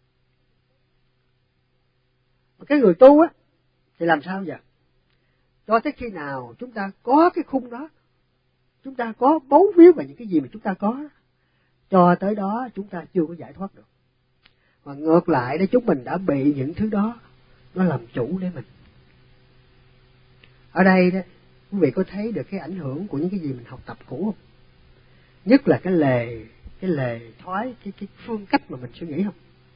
Mà cái người tu á thì làm sao giờ? Cho tới khi nào chúng ta có cái khung đó, chúng ta có bấu víu vào những cái gì mà chúng ta có, cho tới đó chúng ta chưa có giải thoát được. Mà ngược lại đấy, chúng mình đã bị những thứ đó nó làm chủ để mình. Ở đây đó, quý vị có thấy được cái ảnh hưởng của những cái gì mình học tập cũ không? Nhất là cái lề, cái lề thoái, cái cái phương cách mà mình suy nghĩ không?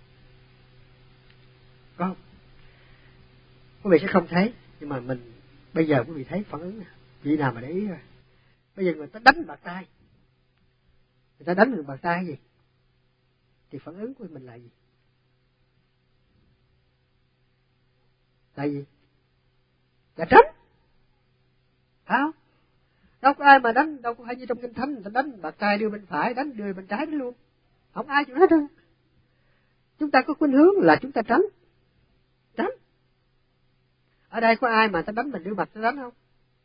Có không? Quý vị sẽ không thấy, nhưng mà mình bây giờ quý vị thấy phản ứng nè. Vị nào mà để ý rồi. Bây giờ người ta đánh bạc tay, người ta đánh mình bạc tay gì? Thì phản ứng của mình là gì? Là gì? Là tránh. Phải không? Đâu có ai mà đánh, đâu có ai như trong Kinh Thánh người ta đánh bạc tay đưa bên phải, đánh đưa bên trái luôn. Không ai chịu hết đâu. Chúng ta có khuynh hướng là chúng ta tránh. Tránh. Ở đây có ai mà ta đánh mình đưa mặt ta đánh không?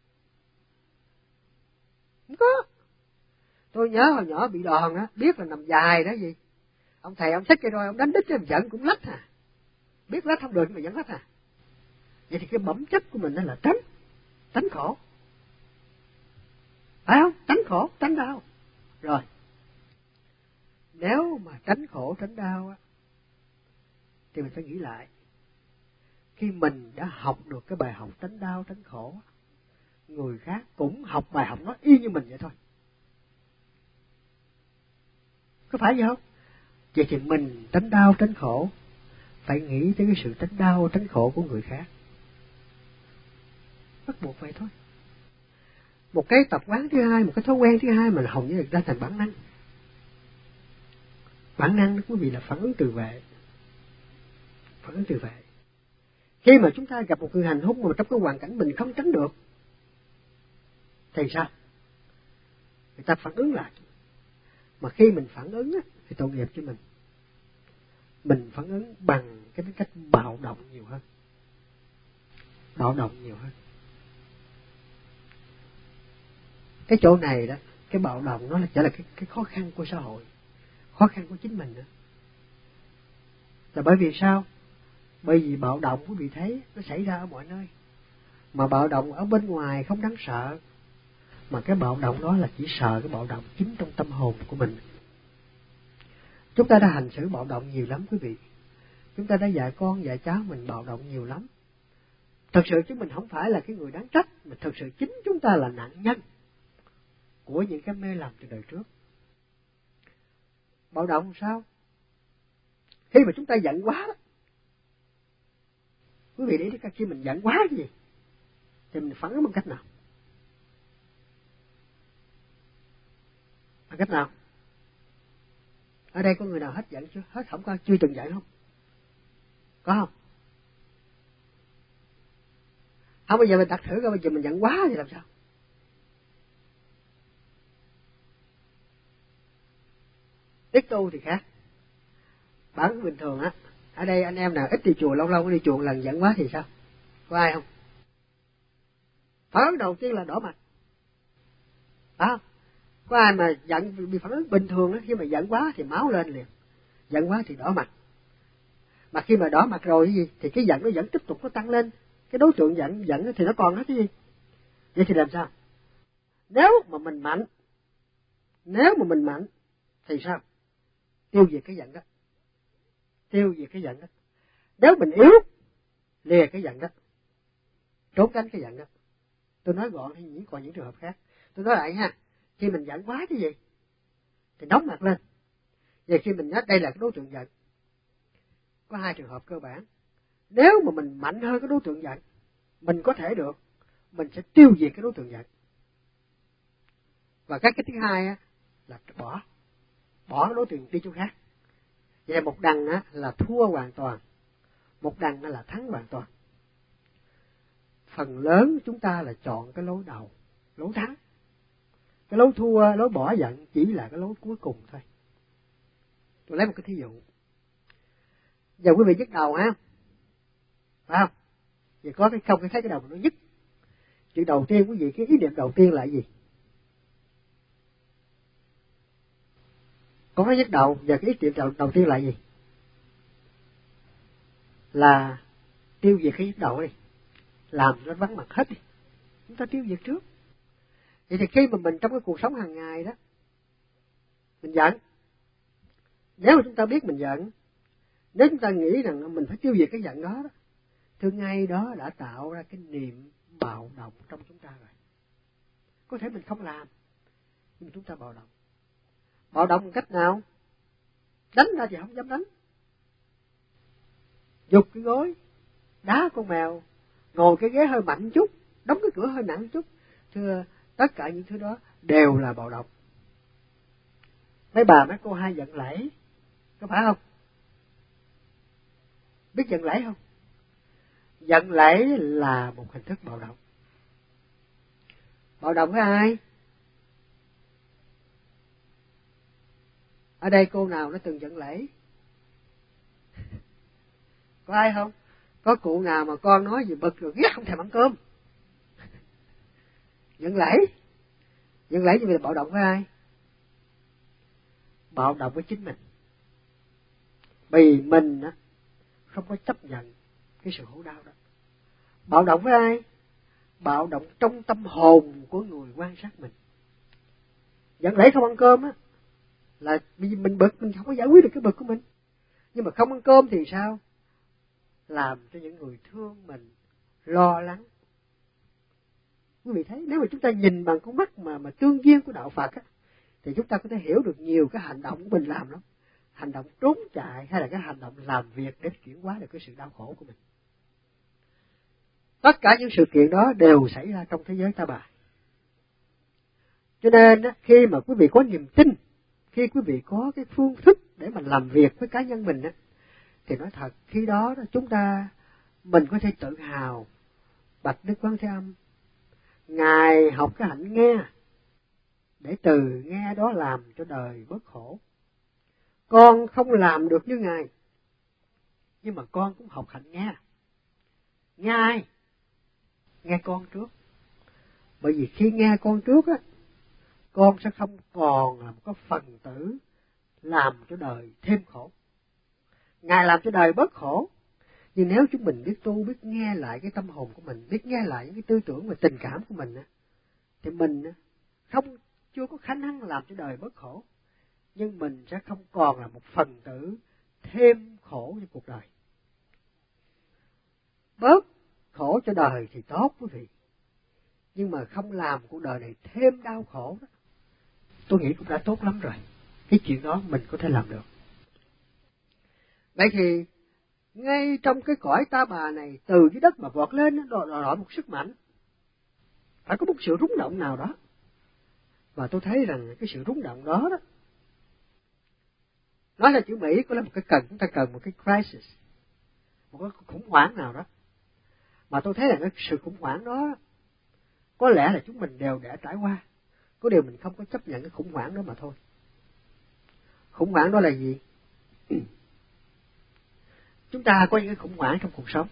Không có. Tôi nhớ hồi nhỏ bị đòn á, biết là nằm dài đó gì. Ông thầy ông xách cây roi, ông đánh đít cho em giận cũng lách à. Biết lách không được mà vẫn lách à. Vậy thì cái bẩm chất của mình đó là tránh. Tránh khổ. Phải không? Tránh khổ, tránh đau. Rồi. Nếu mà tránh khổ, tránh đau á, thì mình phải nghĩ lại. Khi mình đã học được cái bài học tránh đau, tránh khổ, người khác cũng học bài học nó y như mình vậy thôi. Có phải vậy không? Vậy thì mình tránh đau, tránh khổ, phải nghĩ tới cái sự tránh đau, tránh khổ của người khác. Bắt buộc vậy thôi. Một cái tập quán thứ hai, một cái thói quen thứ hai mà hầu như đã thành bản năng. Bản năng đó quý vị là phản ứng tự vệ. Phản ứng tự vệ. Khi mà chúng ta gặp một người hành hung mà trong cái hoàn cảnh mình không tránh được, thì sao? Người ta phản ứng lại. Mà khi mình phản ứng á, thì tội nghiệp cho mình. Mình phản ứng bằng cái cách bạo động nhiều hơn. Bạo động nhiều hơn. Cái chỗ này đó, cái bạo động nó là chỉ là cái, cái khó khăn của xã hội, khó khăn của chính mình nữa. Là bởi vì sao? Bởi vì bạo động quý vị thấy nó xảy ra ở mọi nơi. Mà bạo động ở bên ngoài không đáng sợ, mà cái bạo động đó là chỉ sợ cái bạo động chính trong tâm hồn của mình. Chúng ta đã hành xử bạo động nhiều lắm quý vị. Chúng ta đã dạy con, dạy cháu mình bạo động nhiều lắm. Thật sự chúng mình không phải là cái người đáng trách, mà thật sự chính chúng ta là nạn nhân của những cái mê lầm từ đời trước. Bạo động sao? Khi mà chúng ta giận quá đó, quý vị để ý khi mình giận quá cái gì thì mình phản ứng bằng cách nào? Bằng cách nào? Ở đây có người nào hết giận chưa? Hết không có, chưa từng giận không? Có không? Không, bây giờ mình đặt thử coi, bây giờ mình giận quá thì làm sao? Ít tu thì khác. Bản bình thường á, ở đây anh em nào ít đi chùa, lâu lâu đi chùa lần giận quá thì sao? Có ai không? Phản ứng đầu tiên là đỏ mặt. Phải không? Có ai mà giận bị phản ứng bình thường á, khi mà giận quá thì máu lên liền, giận quá thì đỏ mặt. Mà khi mà đỏ mặt rồi cái gì thì cái giận nó vẫn tiếp tục nó tăng lên, cái đối tượng giận giận thì nó còn hết cái gì. Vậy thì làm sao? Nếu mà mình mạnh, nếu mà mình mạnh thì sao? Tiêu diệt cái giận đó, tiêu diệt cái giận đó. Nếu mình yếu, lìa cái giận đó, trốn tránh cái giận đó. Tôi nói gọn hay còn những trường hợp khác. Tôi nói lại ha, khi mình giận quá cái gì thì đóng mặt lên. Vậy khi mình nhớ đây là cái đối tượng giận, có hai trường hợp cơ bản. Nếu mà mình mạnh hơn cái đối tượng giận, mình có thể được, mình sẽ tiêu diệt cái đối tượng giận. Và cái cái thứ hai á, là bỏ, bỏ cái đối tượng đi chỗ khác. Vậy một đằng á, là thua hoàn toàn, một đằng á, là thắng hoàn toàn. Phần lớn chúng ta là chọn cái lối đầu, lối thắng. Cái lối thua, lối bỏ giận chỉ là cái lối cuối cùng thôi. Tôi lấy một cái thí dụ. Giờ quý vị nhức đầu ha, phải không? Vậy có cái không cái thấy cái đầu nó nhức. Chuyện đầu tiên quý vị, cái ý niệm đầu tiên là gì? Có cái nhức đầu, và cái ý niệm đầu, đầu tiên là gì? Là tiêu diệt cái nhức đầu đi, làm nó vắng mặt hết đi. Chúng ta tiêu diệt trước. Vậy thì khi mà mình trong cái cuộc sống hàng ngày đó, mình giận, nếu mà chúng ta biết mình giận, nếu chúng ta nghĩ rằng mình phải tiêu diệt cái giận đó, đó thì ngay đó đã tạo ra cái niềm bạo động trong chúng ta rồi. Có thể mình không làm, nhưng chúng ta bạo động. Bạo động bằng cách nào? Đánh ra thì không dám đánh, giục cái gối, đá con mèo, ngồi cái ghế hơi mạnh chút, đóng cái cửa hơi nặng chút. Thưa, tất cả những thứ đó đều là bạo động. Mấy bà mấy cô hay giận lẫy, có phải không? Biết giận lẫy không? Giận lẫy là một hình thức bạo động. Bạo động với ai? Ở đây cô nào nó từng giận lẫy? Có ai không? Có cụ nào mà con nói gì bực rồi ghét không thèm ăn cơm? Giận lẫy. Giận lẫy như vậy là bạo động với ai? Bạo động với chính mình. Vì mình á không có chấp nhận cái sự khổ đau đó. Bạo động với ai? Bạo động trong tâm hồn của người quan sát mình. Giận lẫy không ăn cơm á là vì mình bực, mình không có giải quyết được cái bực của mình. Nhưng mà không ăn cơm thì sao? Làm cho những người thương mình lo lắng. Quý vị thấy, nếu mà chúng ta nhìn bằng con mắt mà mà tương duyên của đạo Phật á, thì chúng ta có thể hiểu được nhiều cái hành động của mình làm lắm. Hành động trốn chạy hay là cái hành động làm việc để chuyển hóa được cái sự đau khổ của mình. Tất cả những sự kiện đó đều xảy ra trong thế giới ta bà. Cho nên á, khi mà quý vị có niềm tin, khi quý vị có cái phương thức để mà làm việc với cá nhân mình á, thì nói thật, khi đó chúng ta, mình có thể tự hào, bạch Đức Quán Thế Âm, Ngài học cái hạnh nghe, để từ nghe đó làm cho đời bớt khổ. Con không làm được như Ngài, nhưng mà con cũng học hạnh nghe. Nghe ai? Nghe con trước. Bởi vì khi nghe con trước á, con sẽ không còn là một cái phần tử làm cho đời thêm khổ. Ngài làm cho đời bớt khổ. Nhưng nếu chúng mình biết tu, biết nghe lại cái tâm hồn của mình, biết nghe lại những cái tư tưởng và tình cảm của mình á, thì mình á, không chưa có khả năng làm cho đời bớt khổ, nhưng mình sẽ không còn là một phần tử thêm khổ cho cuộc đời. Bớt khổ cho đời thì tốt quý vị, nhưng mà không làm cuộc đời này thêm đau khổ đó, tôi nghĩ cũng đã tốt lắm rồi. Cái chuyện đó mình có thể làm được. Vậy thì ngay trong cái cõi ta bà này, từ cái đất mà vọt lên, nó đòi hỏi một sức mạnh. Phải có một sự rung động nào đó. Và tôi thấy rằng cái sự rung động đó đó, nói là chữ Mỹ có là một cái cần, chúng ta cần một cái crisis, một cái khủng hoảng nào đó. Mà tôi thấy là cái sự khủng hoảng đó có lẽ là chúng mình đều đã trải qua. Có điều mình không có chấp nhận cái khủng hoảng đó mà thôi. Khủng hoảng đó là gì? Chúng ta có những cái khủng hoảng trong cuộc sống.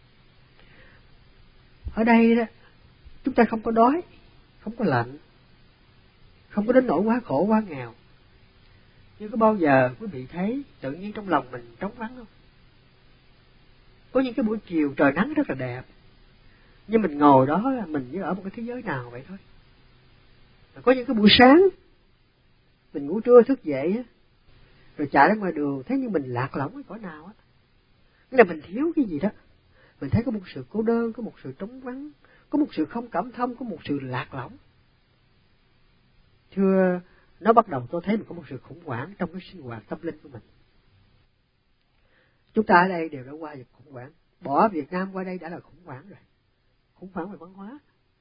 Ở đây đó, chúng ta không có đói, không có lạnh, không có đến nỗi quá khổ, quá nghèo. Nhưng có bao giờ quý vị thấy tự nhiên trong lòng mình trống vắng không? Có những cái buổi chiều trời nắng rất là đẹp, nhưng mình ngồi đó mình như ở một cái thế giới nào vậy thôi. Có những cái buổi sáng mình ngủ trưa thức dậy á, rồi chạy ra ngoài đường thấy như mình lạc lõng ở cõi nào á. Nghĩa là mình thiếu cái gì đó. Mình thấy có một sự cô đơn, có một sự trống vắng, có một sự không cảm thông, có một sự lạc lõng. Thưa, nó bắt đầu tôi thấy mình có một sự khủng hoảng trong cái sinh hoạt tâm linh của mình. Chúng ta ở đây đều đã qua được khủng hoảng. Bỏ Việt Nam qua đây đã là khủng hoảng rồi. Khủng hoảng về văn hóa.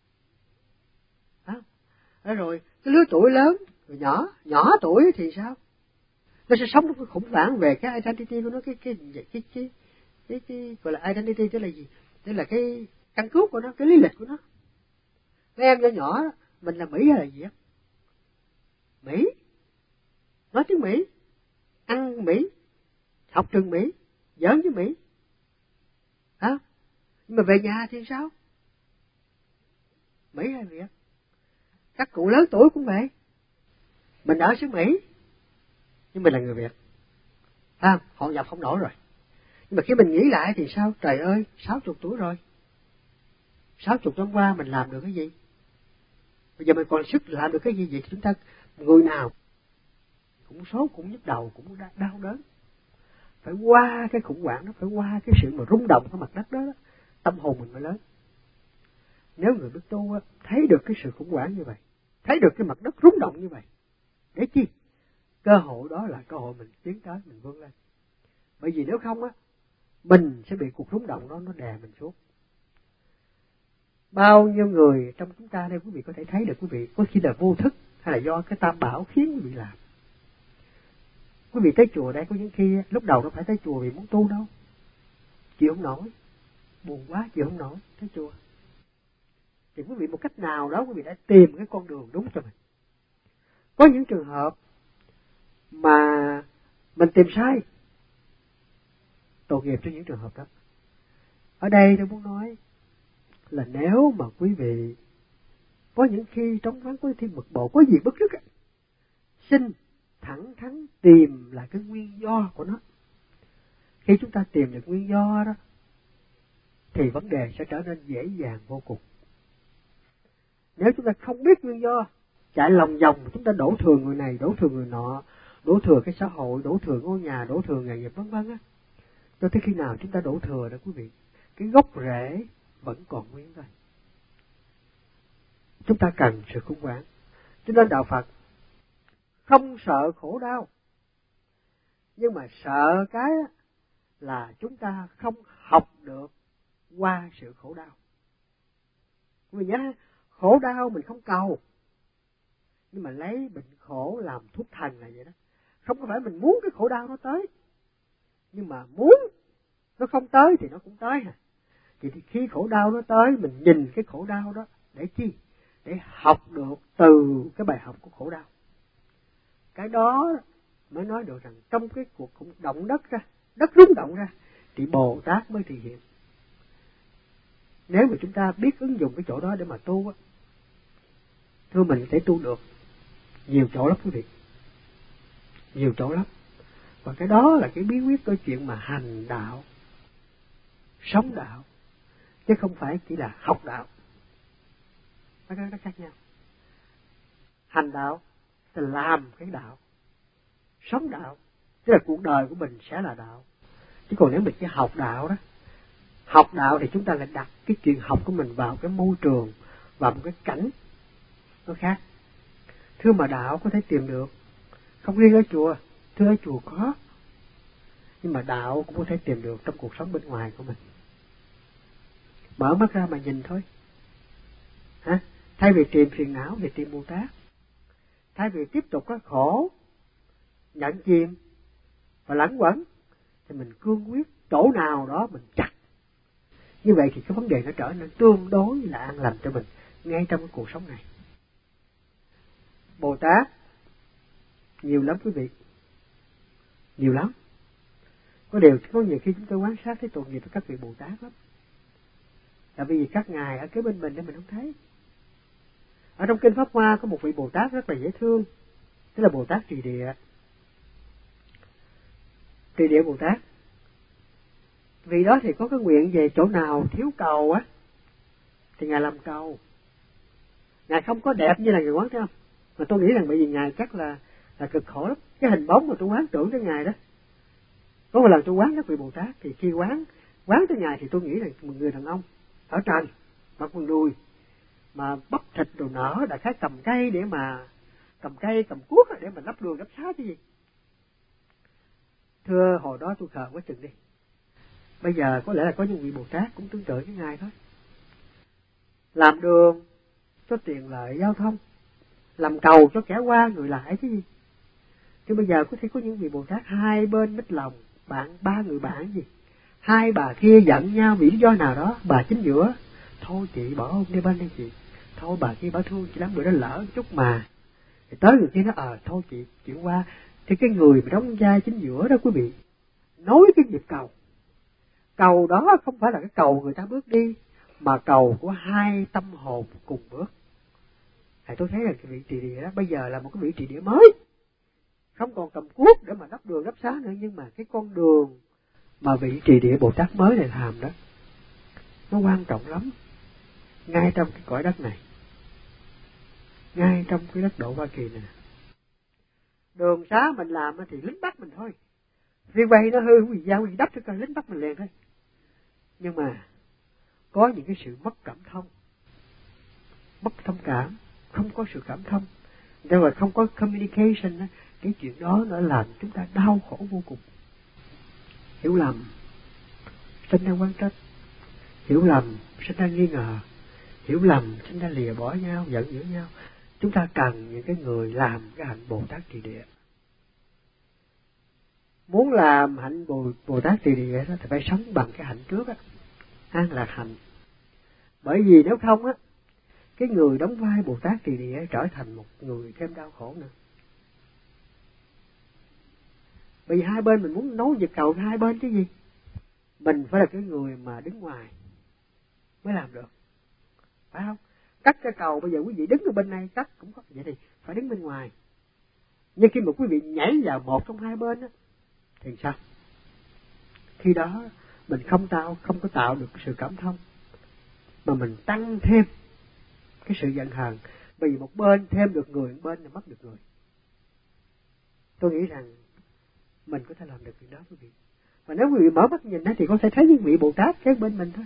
Đó. Rồi cái lứa tuổi lớn, rồi nhỏ, nhỏ tuổi thì sao? Nó sẽ sống trong cái khủng hoảng về cái identity của nó, cái cái cái cái cái, cái, cái gọi là identity, tức là gì? Tức là cái căn cước của nó, cái lý lịch của nó. Mấy em nhỏ nhỏ, mình là Mỹ hay là gì á? Mỹ, nói tiếng Mỹ, ăn Mỹ, học trường Mỹ, giỡn với Mỹ. Hả? Nhưng mà về nhà thì sao? Mỹ hay Việt? Các cụ lớn tuổi cũng vậy. Mình ở xứ Mỹ, nhưng mình là người Việt. À, họ nhập không nổi rồi. Nhưng mà khi mình nghĩ lại thì sao? Trời ơi, sáu chục tuổi rồi. Sáu chục năm qua mình làm được cái gì? Bây giờ mình còn sức làm được cái gì vậy? Chúng ta, người nào cũng số, cũng nhức đầu, cũng đau đớn. Phải qua cái khủng hoảng đó, phải qua cái sự mà rung động của mặt đất đó, đó, tâm hồn mình mới lớn. Nếu người biết tu á, thấy được cái sự khủng hoảng như vậy, thấy được cái mặt đất rung động như vậy, để chi? Cơ hội đó là cơ hội mình tiến tới, mình vươn lên. Bởi vì nếu không á, mình sẽ bị cuộc rung động đó nó đè mình xuống. Bao nhiêu người trong chúng ta đây quý vị có thể thấy được, quý vị có khi là vô thức hay là do cái tam bảo khiến quý vị làm. Quý vị tới chùa đây có những khi lúc đầu đâu phải tới chùa vì muốn tu đâu, chịu không nổi, buồn quá chịu không nổi tới chùa. thì quý vị một cách nào đó quý vị đã tìm cái con đường đúng cho mình. Có những trường hợp mà mình tìm sai, tội nghiệp cho những trường hợp đó. Ở đây tôi muốn nói là nếu mà quý vị có những khi trống vắng, có thêm bực bội, có gì bức rứt, xin thẳng thắn tìm lại cái nguyên do của nó. Khi chúng ta tìm được nguyên do đó thì vấn đề sẽ trở nên dễ dàng vô cùng. Nếu chúng ta không biết nguyên do, chạy lòng vòng, chúng ta đổ thừa người này, đổ thừa người nọ, đổ thừa cái xã hội, đổ thừa ngôi nhà, đổ thừa nghề nghiệp vân vân á, cho tới khi nào chúng ta đổ thừa đó quý vị, cái gốc rễ vẫn còn nguyên thôi. Chúng ta cần sự khủng hoảng. Cho nên đạo Phật không sợ khổ đau, nhưng mà sợ cái là chúng ta không học được qua sự khổ đau. Quý vị nhớ, khổ đau mình không cầu, nhưng mà lấy bệnh khổ làm thuốc thần là vậy đó. Không có phải mình muốn cái khổ đau nó tới, nhưng mà muốn nó không tới thì nó cũng tới hả. Thì khi khổ đau nó tới, mình nhìn cái khổ đau đó để chi? Để học được từ cái bài học của khổ đau. Cái đó mới nói được rằng trong cái cuộc động đất ra, đất rung động ra, thì Bồ Tát mới thể hiện. Nếu mà chúng ta biết ứng dụng cái chỗ đó để mà tu á, thưa mình sẽ tu được nhiều chỗ lắm quý vị, nhiều chỗ lắm. Và cái đó là cái bí quyết câu chuyện mà hành đạo, sống đạo, chứ không phải chỉ là học đạo. Nó nó khác nhau. Hành đạo là làm cái đạo, sống đạo, tức là cuộc đời của mình sẽ là đạo. Chứ còn nếu mình chỉ học đạo đó, học đạo thì chúng ta lại đặt cái chuyện học của mình vào cái môi trường, vào một cái cảnh nó khác. Thưa mà đạo có thể tìm được, không riêng ở chùa, thưa ở chùa có, nhưng mà đạo cũng có thể tìm được trong cuộc sống bên ngoài của mình. Mở mắt ra mà nhìn thôi. Hả? Thay vì tìm phiền não thì tìm Bồ Tát. Thay vì tiếp tục có khổ, nhận chìm và lẫn quẩn, thì mình cương quyết chỗ nào đó mình chặt. Như vậy thì cái vấn đề nó trở nên tương đối là an lành cho mình ngay trong cái cuộc sống này. Bồ Tát nhiều lắm quý vị, nhiều lắm. Có điều có nhiều khi chúng tôi quan sát thấy tội nghiệp của các vị Bồ Tát lắm. Là vì các ngài ở kế bên mình để mình không thấy. Ở trong kinh Pháp Hoa có một vị Bồ Tát rất là dễ thương, tức là Bồ Tát Trì Địa. Trì Địa Bồ Tát, vì đó thì có cái nguyện về chỗ nào thiếu cầu á thì ngài làm cầu. Ngài không có đẹp như là người quán, thấy không? Mà tôi nghĩ rằng bởi vì ngài chắc là là cực khổ lắm. Cái hình bóng mà tôi quán tưởng tới ngài đó, có một lần tôi quán các vị Bồ Tát, thì khi quán quán tới ngài thì tôi nghĩ là một người đàn ông ở trần, mặc quần đùi, mà bắp thịt đồ nở, đại khái cầm cây để mà cầm cây cầm cuốc để mà lắp đường lắp xá chứ gì. Thưa hồi đó tôi khờ quá chừng đi. Bây giờ có lẽ là có những vị Bồ Tát cũng tương tự với ngài thôi. Làm đường cho tiện lợi giao thông, làm cầu cho kẻ qua người lại chứ gì. Chứ bây giờ có thể có những vị Bồ Tát hai bên mít lòng, bạn ba người bạn gì, hai bà kia giận nhau vì lý do nào đó, bà chính giữa, thôi chị bỏ ông đi bên đây chị, thôi bà kia bảo thương chị lắm, bữa đó lỡ chút mà, thì tới người kia nó ờ à, thôi chị chuyển qua. Thì cái người mà đóng vai chính giữa đó quý vị, nối cái nhịp cầu, cầu đó không phải là cái cầu người ta bước đi, mà cầu của hai tâm hồn cùng bước. Thì tôi thấy là cái vị trì địa đó bây giờ là một cái vị trì địa mới, không còn cầm cuốc để mà đắp đường đắp xá nữa, nhưng mà cái con đường mà vị trì địa Bồ Tát mới này làm đó, nó quan trọng lắm, ngay trong cái cõi đất này, ngay trong cái đất độ Hoa Kỳ này. Đường xá mình làm thì lính bắt mình thôi, freeway nó hư vì giao gì đắp cho coi lính bắt mình liền thôi. Nhưng mà có những cái sự mất cảm thông, mất thông cảm, không có sự cảm thông, nên là không có communication đó. Cái chuyện đó nó làm chúng ta đau khổ vô cùng. Hiểu lầm sinh ra oán trách, hiểu lầm sinh ra nghi ngờ, hiểu lầm sinh ra lìa bỏ nhau, giận dữ nhau. Chúng ta cần những cái người làm cái hạnh Bồ Tát Trì Địa. Muốn làm hạnh Bồ, Bồ Tát Trì Địa đó thì phải sống bằng cái hạnh trước á, an lạc hạnh. Bởi vì nếu không á, cái người đóng vai Bồ Tát Tỳ Địa trở thành một người thêm đau khổ nữa. Bởi vì hai bên mình muốn nấu nhịp cầu hai bên chứ gì. Mình phải là cái người mà đứng ngoài mới làm được, phải không? Cắt cái cầu, bây giờ quý vị đứng ở bên này cắt cũng có, vậy thì phải đứng bên ngoài. Nhưng khi mà quý vị nhảy vào một trong hai bên đó, thì sao? Khi đó mình không tạo không có tạo được sự cảm thông, mà mình tăng thêm cái sự giận hờn. Bởi vì một bên thêm được người, một bên là mất được người. Tôi nghĩ rằng mình có thể làm được việc đó quý vị. Và nếu quý vị mở mắt nhìn thì có thể thấy những vị Bồ Tát kế bên mình thôi.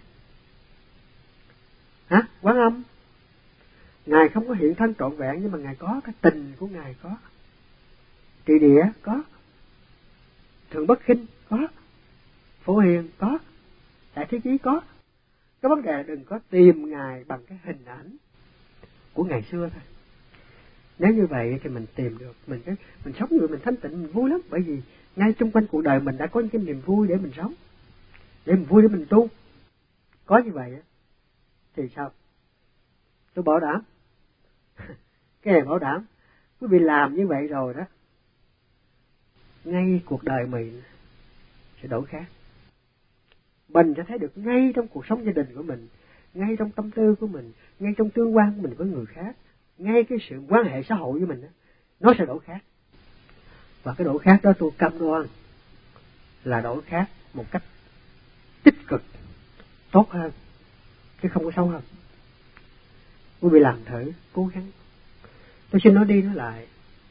Hả? Quán Âm, Ngài không có hiện thân trọn vẹn, nhưng mà Ngài có cái tình của Ngài có. Tỳ Địa có, Thượng Bất Khinh có, Phổ Hiền có, Đại Thế Chí có. Cái vấn đề đừng có tìm Ngài bằng cái hình ảnh của ngày xưa thôi. Nếu như vậy thì mình tìm được, mình cái mình sống người mình thanh tịnh, mình vui lắm. Bởi vì ngay chung quanh cuộc đời mình đã có những cái niềm vui để mình sống, để mình vui để mình tu. Có như vậy thì sao? Tôi bảo đảm, cái này bảo đảm, quý vị làm như vậy rồi đó, ngay cuộc đời mình sẽ đổi khác. Mình sẽ thấy được ngay trong cuộc sống gia đình của mình, ngay trong tâm tư của mình, ngay trong tương quan của mình với người khác, ngay cái sự quan hệ xã hội với mình đó, nó sẽ đổi khác. Và cái đổi khác đó tôi cam đoan là đổi khác một cách tích cực, tốt hơn, chứ không có xấu hơn. Quý vị làm thử, cố gắng. Tôi xin nói đi nói lại,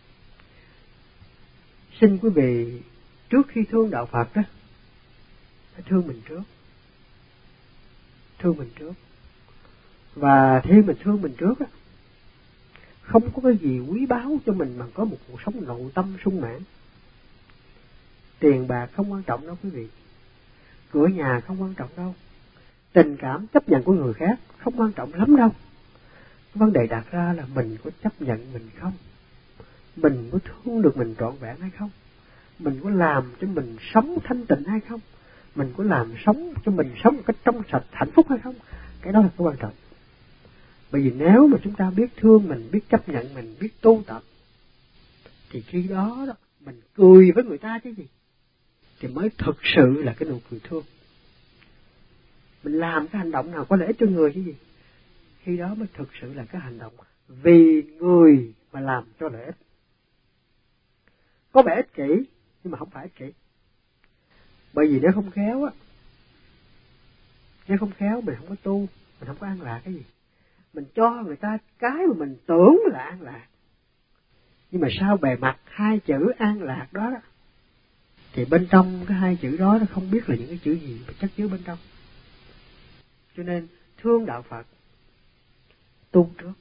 xin quý vị trước khi thương đạo Phật đó, phải thương mình trước. Thương mình trước. Và khi mình thương mình trước á, không có cái gì quý báu cho mình mà có một cuộc sống nội tâm sung mãn. Tiền bạc không quan trọng đâu quý vị, cửa nhà không quan trọng đâu, tình cảm chấp nhận của người khác không quan trọng lắm đâu. Vấn đề đặt ra là mình có chấp nhận mình không, mình có thương được mình trọn vẹn hay không, mình có làm cho mình sống thanh tịnh hay không, mình có làm sống cho mình sống một cách trong sạch hạnh phúc hay không. Cái đó là cái quan trọng. Bởi vì nếu mà chúng ta biết thương mình, biết chấp nhận mình, biết tu tập, thì khi đó, đó mình cười với người ta chứ gì, thì mới thực sự là cái nụ cười thương. Mình làm cái hành động nào có lợi ích cho người chứ gì, khi đó mới thực sự là cái hành động vì người mà làm cho lợi ích. Có vẻ ích kỷ nhưng mà không phải ích kỷ. Bởi vì nếu không khéo á, nếu không khéo mình không có tu, mình không có an lạc cái gì. Mình cho người ta cái mà mình tưởng là an lạc, nhưng mà sau bề mặt hai chữ an lạc đó, đó thì bên trong cái hai chữ đó nó không biết là những cái chữ gì mà chất chứa bên trong. Cho nên thương đạo Phật, tu trước.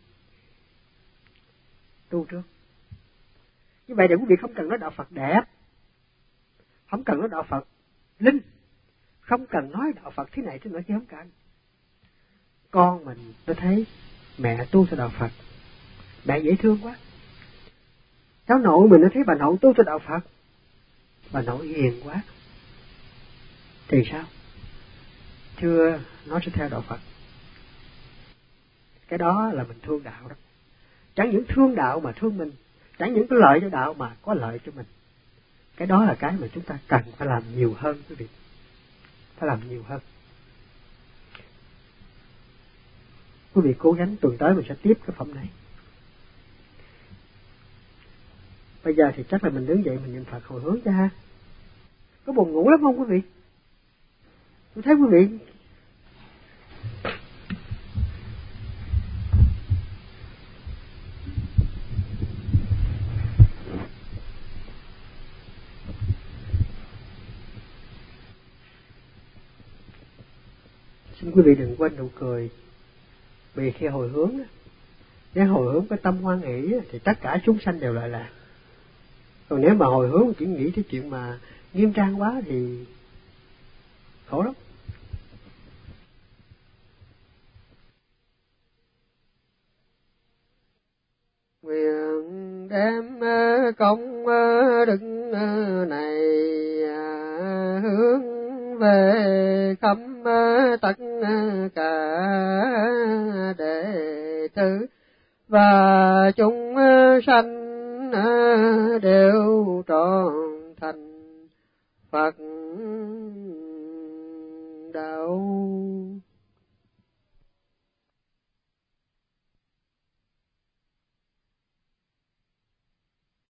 Tu trước. Như vậy để quý vị không cần nói đạo Phật đẹp, không cần nói đạo Phật linh, không cần nói đạo Phật thế này thế nữa, chứ không cần. Con mình nó thấy mẹ tu theo đạo Phật, mẹ dễ thương quá. Cháu nội mình nó thấy bà nội tu theo đạo Phật, bà nội hiền quá. Thì sao? Chưa, nó sẽ theo đạo Phật. Cái đó là mình thương đạo đó. Chẳng những thương đạo mà thương mình, chẳng những có lợi cho đạo mà có lợi cho mình. Cái đó là cái mà chúng ta cần phải làm nhiều hơn quý vị. Phải làm nhiều hơn. Quý vị cố gắng tuần tới mình sẽ tiếp cái phẩm này. Bây giờ thì chắc là mình đứng dậy mình niệm Phật hồi hướng cho ha. Có buồn ngủ lắm không quý vị? Tôi thấy quý vị xin quý vị đừng quên nụ cười. Vì khi hồi hướng, nếu hồi hướng cái tâm hoan hỷ thì tất cả chúng sanh đều lợi lạc. Còn nếu mà hồi hướng chỉ nghĩ cái chuyện mà nghiêm trang quá thì khổ lắm. Nguyện đem công đức này hướng về khắp tất cả đệ tử và chúng sanh đều trọn thành Phật